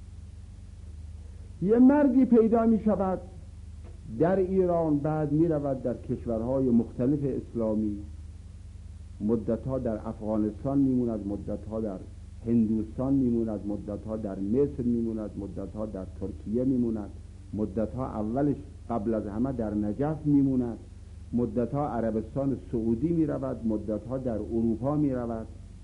یه مردی پیدا می شود در ایران، بعد می رود در کشورهای مختلف اسلامی، مدتها در افغانستان می موند، مدتها در هندوستان می موند، مدتها در مصر می موند، مدتها در ترکیه می موند، مدتها اولش قبل از همه در نجف می موند، مدتها عربستان سعودی می رود، مدتها در اروپا می رود.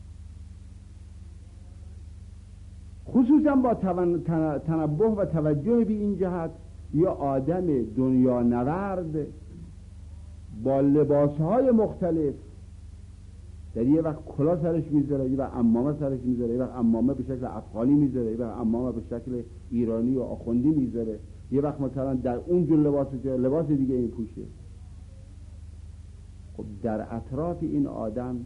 خصوصا با تنبه و توجه به این جهت، یا آدم دنیا نورد با لباسهای مختلف، در یه وقت کلا سرش میذاره، یه وقت عمامه سرش میذاره، یه وقت عمامه به شکل افغانی میذاره، یه وقت عمامه به شکل ایرانی و آخوندی میذاره، یه وقت مثلا در اون جور لباس لباس دیگه این پوشه. خب در اطراف این آدم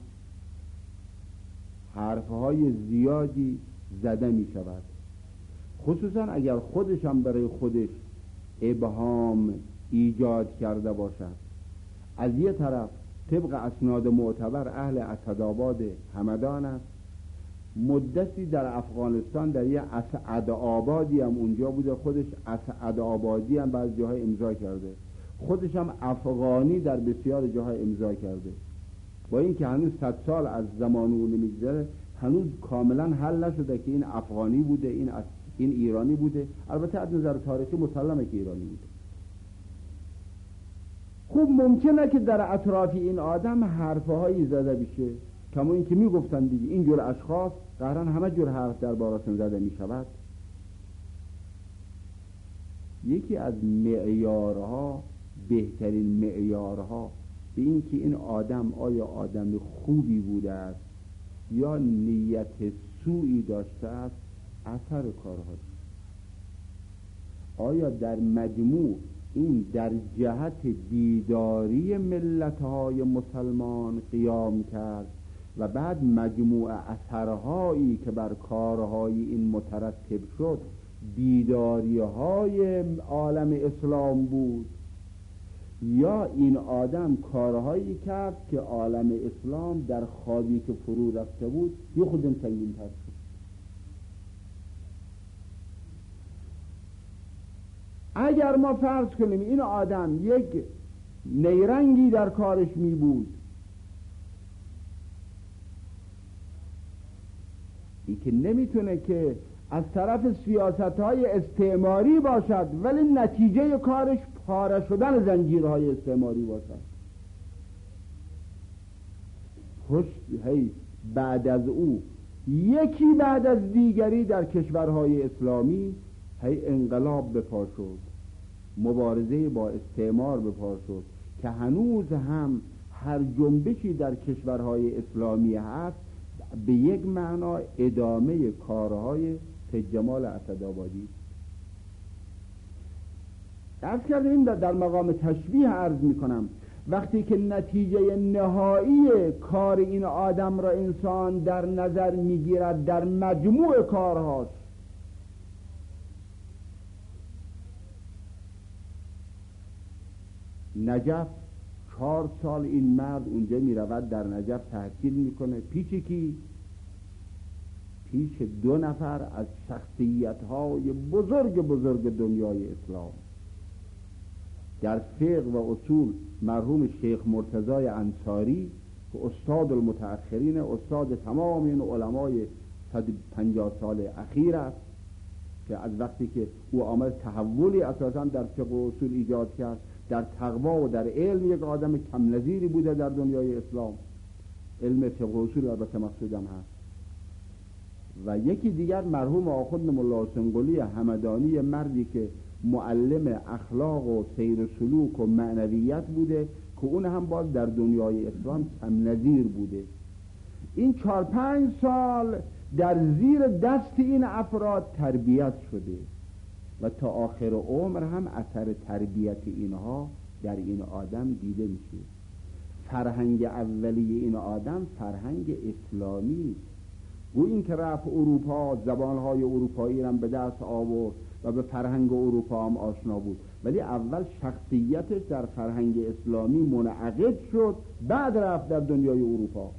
حرفهای زیادی زده می شود، خصوصا اگر خودش هم برای خودش ابهام ایجاد کرده باشد. از یه طرف طبق اسناد معتبر اهل اسدآباد همدان است، مدتی در افغانستان در یه اسعد آبادی هم اونجا بوده، خودش اسعد آبادی هم بعض جاهای امضا کرده، خودش هم افغانی در بسیار جاهای امضا کرده. با این که هنوز صد سال از زمان اون میگذره، هنوز کاملا حل نشده که این افغانی بوده، این این ایرانی بوده. البته از نظر تاریخی مسلمه که ایرانی بوده. خوب ممکنه که در اطراف این آدم حرفهایی زده بشه، کما این که میگفتن دیگه این جور اشخاص قهرن همه جور حرف در بارشون زده میشود. یکی از معیارها، بهترین معیارها به این که این آدم آیا آدم خوبی بوده است یا نیت سوئی داشته است، اثر کارهاش. آیا در مجموع این در جهت بیداری ملت‌های مسلمان قیام کرد و بعد مجموع اثرهایی که بر کارهای این مترتب شد بیداری‌های عالم اسلام بود، یا این آدم کارهایی کرد که عالم اسلام در خوابی که فرو رفته بود یه خودم سنگین تر شد. اگر ما فرض کنیم این آدم یک نیرنگی در کارش می بود، ای که نمیتونه که از طرف سیاست‌های استعماری باشد ولی نتیجه کارش پاره شدن زنجیرهای استعماری باشد. پشت هی بعد از او یکی بعد از دیگری در کشورهای اسلامی هی انقلاب بپا شد، مبارزه با استعمار بپا شد که هنوز هم هر جنبشی در کشورهای اسلامی هست به یک معنا ادامه کارهای سید جمال اسدآبادی. عرض کردیم در مقام تشبیه عرض می کنم، وقتی که نتیجه نهایی کار این آدم را انسان در نظر می گیرد در مجموع کارهاش، نجف چهار سال این مرد اونجا می رود، در نجف تحصیل می کنه. پیش کی؟ پیش دو نفر از شخصیت های بزرگ بزرگ دنیای اسلام. در فقه و اصول مرحوم شیخ مرتضی انصاری که استاد المتأخرین، استاد تمام این علمای صد و پنجاه سال اخیر است، که از وقتی که او آمد تحولی اساسا در فقه و اصول ایجاد کرد در تقوا و در علم یک آدم کم نظیری بوده در دنیای اسلام. علم فقه و اصول البته مقصودم هست. و یکی دیگر مرحوم آخوند ملا حسین قلی همدانی، مردی که معلم اخلاق و سیر و سلوک و معنویت بوده که اون هم باز در دنیای اسلام کم نظیر بوده. این چهار پنج سال در زیر دست این افراد تربیت شده و تا آخر عمر هم اثر تربیت اینها در این آدم دیده میشه. فرهنگ اولیه این آدم فرهنگ اسلامی. او این که رفت اروپا، زبانهای اروپایی هم به دست آورد و به فرهنگ اروپا هم آشنا بود، ولی اول شخصیتش در فرهنگ اسلامی منعقد شد، بعد رفت در دنیای اروپا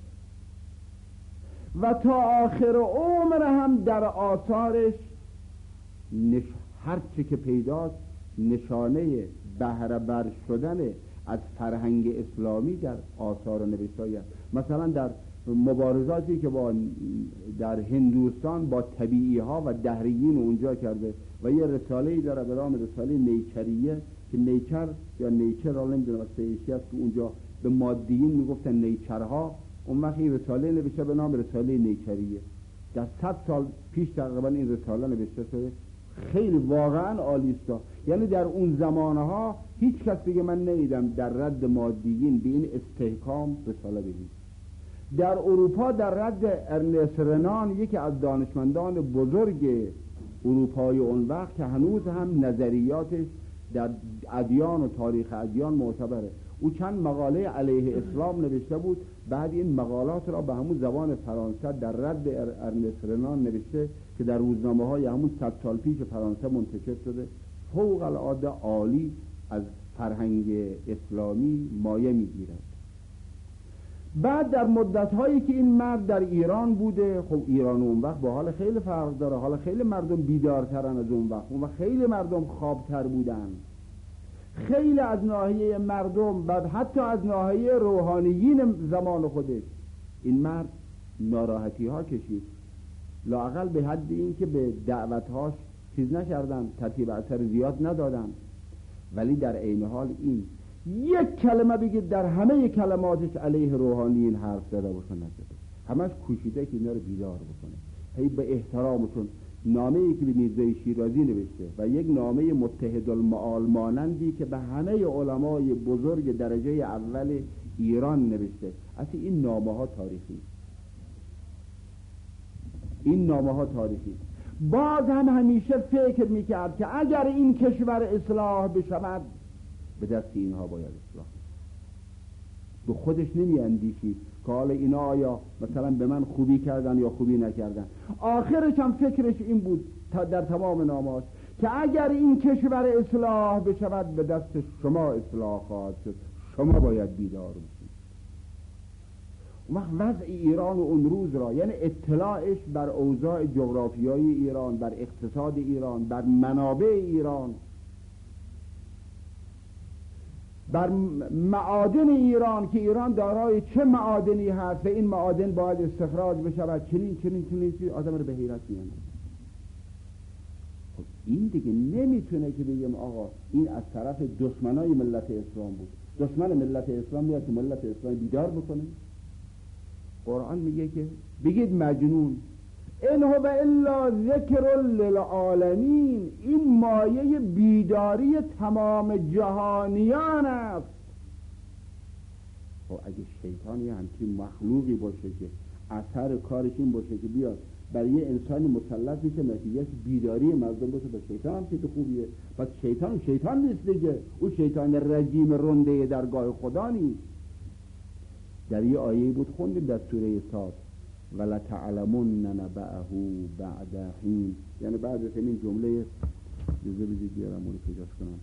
و تا آخر عمر هم در آثارش نش... هر چی که پیداست نشانه بهره بر شدن از فرهنگ اسلامی در آثار نوشته‌ای است. مثلا در مبارزاتی که با در هندوستان با طبیعی ها و دهریین اونجا کرده و یه رساله‌ای داره به نام رساله نیچریه که نیچر یا نیچر را نمیدونم از سیشی است که اونجا به مادیین میگفتن نیچرها. اون وقت این رساله نوشته به نام رساله نیچریه. در صد سال پیش تقریبا این رساله نوشته شده. خیلی واقعا عالی است. یعنی در اون زمانها هیچ کس دیگه من ندیدم در رد مادیین به این استحکام رساله بنویسه. در اروپا در رد ارنست رنان، یکی از دانشمندان بزرگ اروپای اون وقت که هنوز هم نظریاتش در ادیان و تاریخ ادیان معتبره، او چند مقاله علیه اسلام نوشته بود. بعد این مقالات را به همون زبان فرانسه در رد ارنست رنان نوشته که در روزنامه های همون صد سال پیش فرانسه منتشر شده. فوق العاده عالی از فرهنگ اسلامی مایه میگیرد. بعد در مدت هایی که این مرد در ایران بوده، خب ایران اون وقت با حال خیلی فرق داره. حالا خیلی مردم بیدارترن از اون وقت، اون وقت خیلی مردم خوابتر بودن. خیلی از ناحیه مردم، بعد حتی از ناحیه روحانیین زمان خودش این مرد ناراحتی ها کشید، لااقل به حد این که به دعوتهاش چیز نکردن، ترتیب اثر زیاد ندادن. ولی در عین حال این یک کلمه بگید در همه کلماتش علیه روحانیین حرف زده باشه نزده، همش کوشیده که اینا رو بیدار بکنه. هی به احترامشون نامه‌ای که به میرزای شیرازی نوشته و یک نامه متحدالمعال مانندی که به همه علمای بزرگ درجه اول ایران نوشته. اصلا این نامه ها تاریخی، این نامه ها تاریخی. باز هم همیشه فکر میکرد که اگر این کشور اصلاح بشود به دست اینها باید اصلاح. به خودش نمی اندیشید که حالا اینا آیا مثلا به من خوبی کردن یا خوبی نکردن. آخرش هم فکرش این بود تا در تمام نامه‌اش که اگر این کشور اصلاح بشود به دست شما اصلاح خواهد شد، شما باید بیدار بشید. اون وقت وضع ایران و اون روز را، یعنی اطلاعش بر اوضاع جغرافیایی ایران، بر اقتصاد ایران، بر منابع ایران، بر معادن ایران که ایران دارای چه معادنی هست و این معادن باید استخراج بشود، چنین چنین چنین چنین آدم رو به حیرت میاندازه. خب این دیگه نمیتونه که بگیم آقا این از طرف دشمنای ملت اسلام بود. دشمن ملت اسلام میاد که ملت اسلام بیدار بکنه. قرآن میگه که بگید مجنون، ان هو الا ذکر للعالمین، این مایه بیداری تمام جهانیان است. خب اگه شیطان یه همچین مخلوقی باشه که اثر کارش این باشه که بیاد برای یه انسانی مسلط میشه نتیجهش بیداری مردم باشه، به شیطان هم چیز خوبیه. پس شیطان شیطان نیست دیگه، او شیطان رجیم رنده درگاه خدا نیست. در یه آیه بود خوندیم در سوره صاد وَلَتَعْلَمُنَّ نَبَأَهُ بَعْدَ حِینٍ، یعنی بعد از این جمله جزء بزید بیارم اونو پیداست کنم.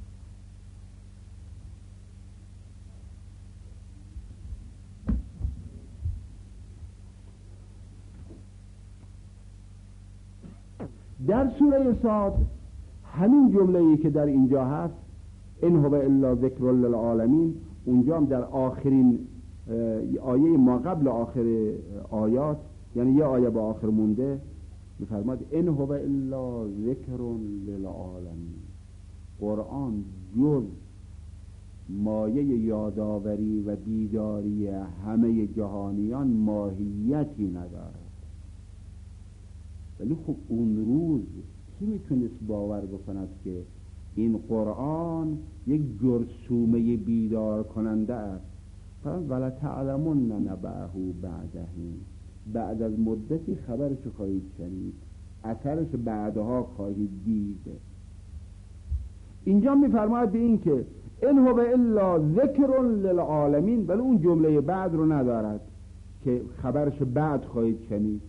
در سوره صاد همین جمله‌ای که در اینجا هست ان هو الا ذکر للعالمین، اونجا هم در آخرین آیه ما قبل آخر آیات، یعنی یه آیه با آخر مونده، می‌فرماد ان هو الا ذکر للعالمین. قرآن جز مایه یادآوری و بیداری همه جهانیان ماهیتی ندارد. ولی خب اون روز کی میتونست باور بکند که این قرآن یک جرثومه بیدار کننده است؟ ولتعلمن نبعه بعد حین، بعد از مدتی خبرش خواهید شنید، اثرش بعدها خواهید دید. اینجا میفرماید به این که ان هو الا ذکر للعالمین، ولی اون جمله بعد رو ندارد که خبرش بعد خواهید شنید.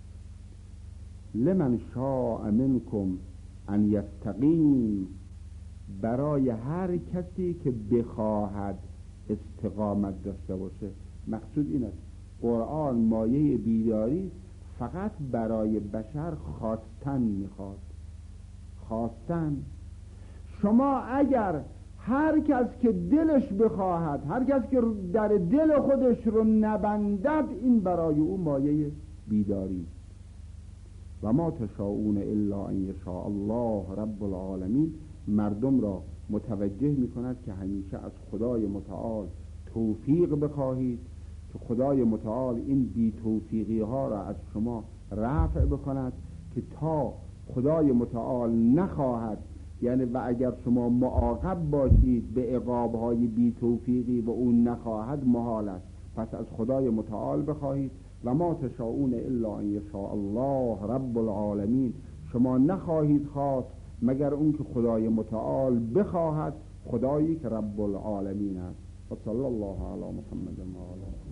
لمن شاء منکم ان یستقیم، برای هر کسی که بخواهد استقامت داشته باشه. مقصود این است قرآن مایه بیداری فقط برای بشر خواستن میخواد. خواستن. شما اگر هر کس که دلش بخواهد، هر کس که در دل خودش رو نبندد، این برای او مایه بیداری. و ما تشاءون الا ان یشاء الله رب العالمین مردم را متوجه می کند که همیشه از خدای متعال توفیق بخواهید که خدای متعال این بی توفیقی ها را از شما رفع بکند، که تا خدای متعال نخواهد، یعنی و اگر شما معاقب باشید به عقاب های بی توفیقی و اون نخواهد، محال است. پس از خدای متعال بخواهید. و ما تشاءون الا ان یشاء الله رب العالمین، شما نخواهید خواست مگر اون که خدای متعال بخواهد، خدایی که رب العالمین است. و صلی الله علی محمد و علی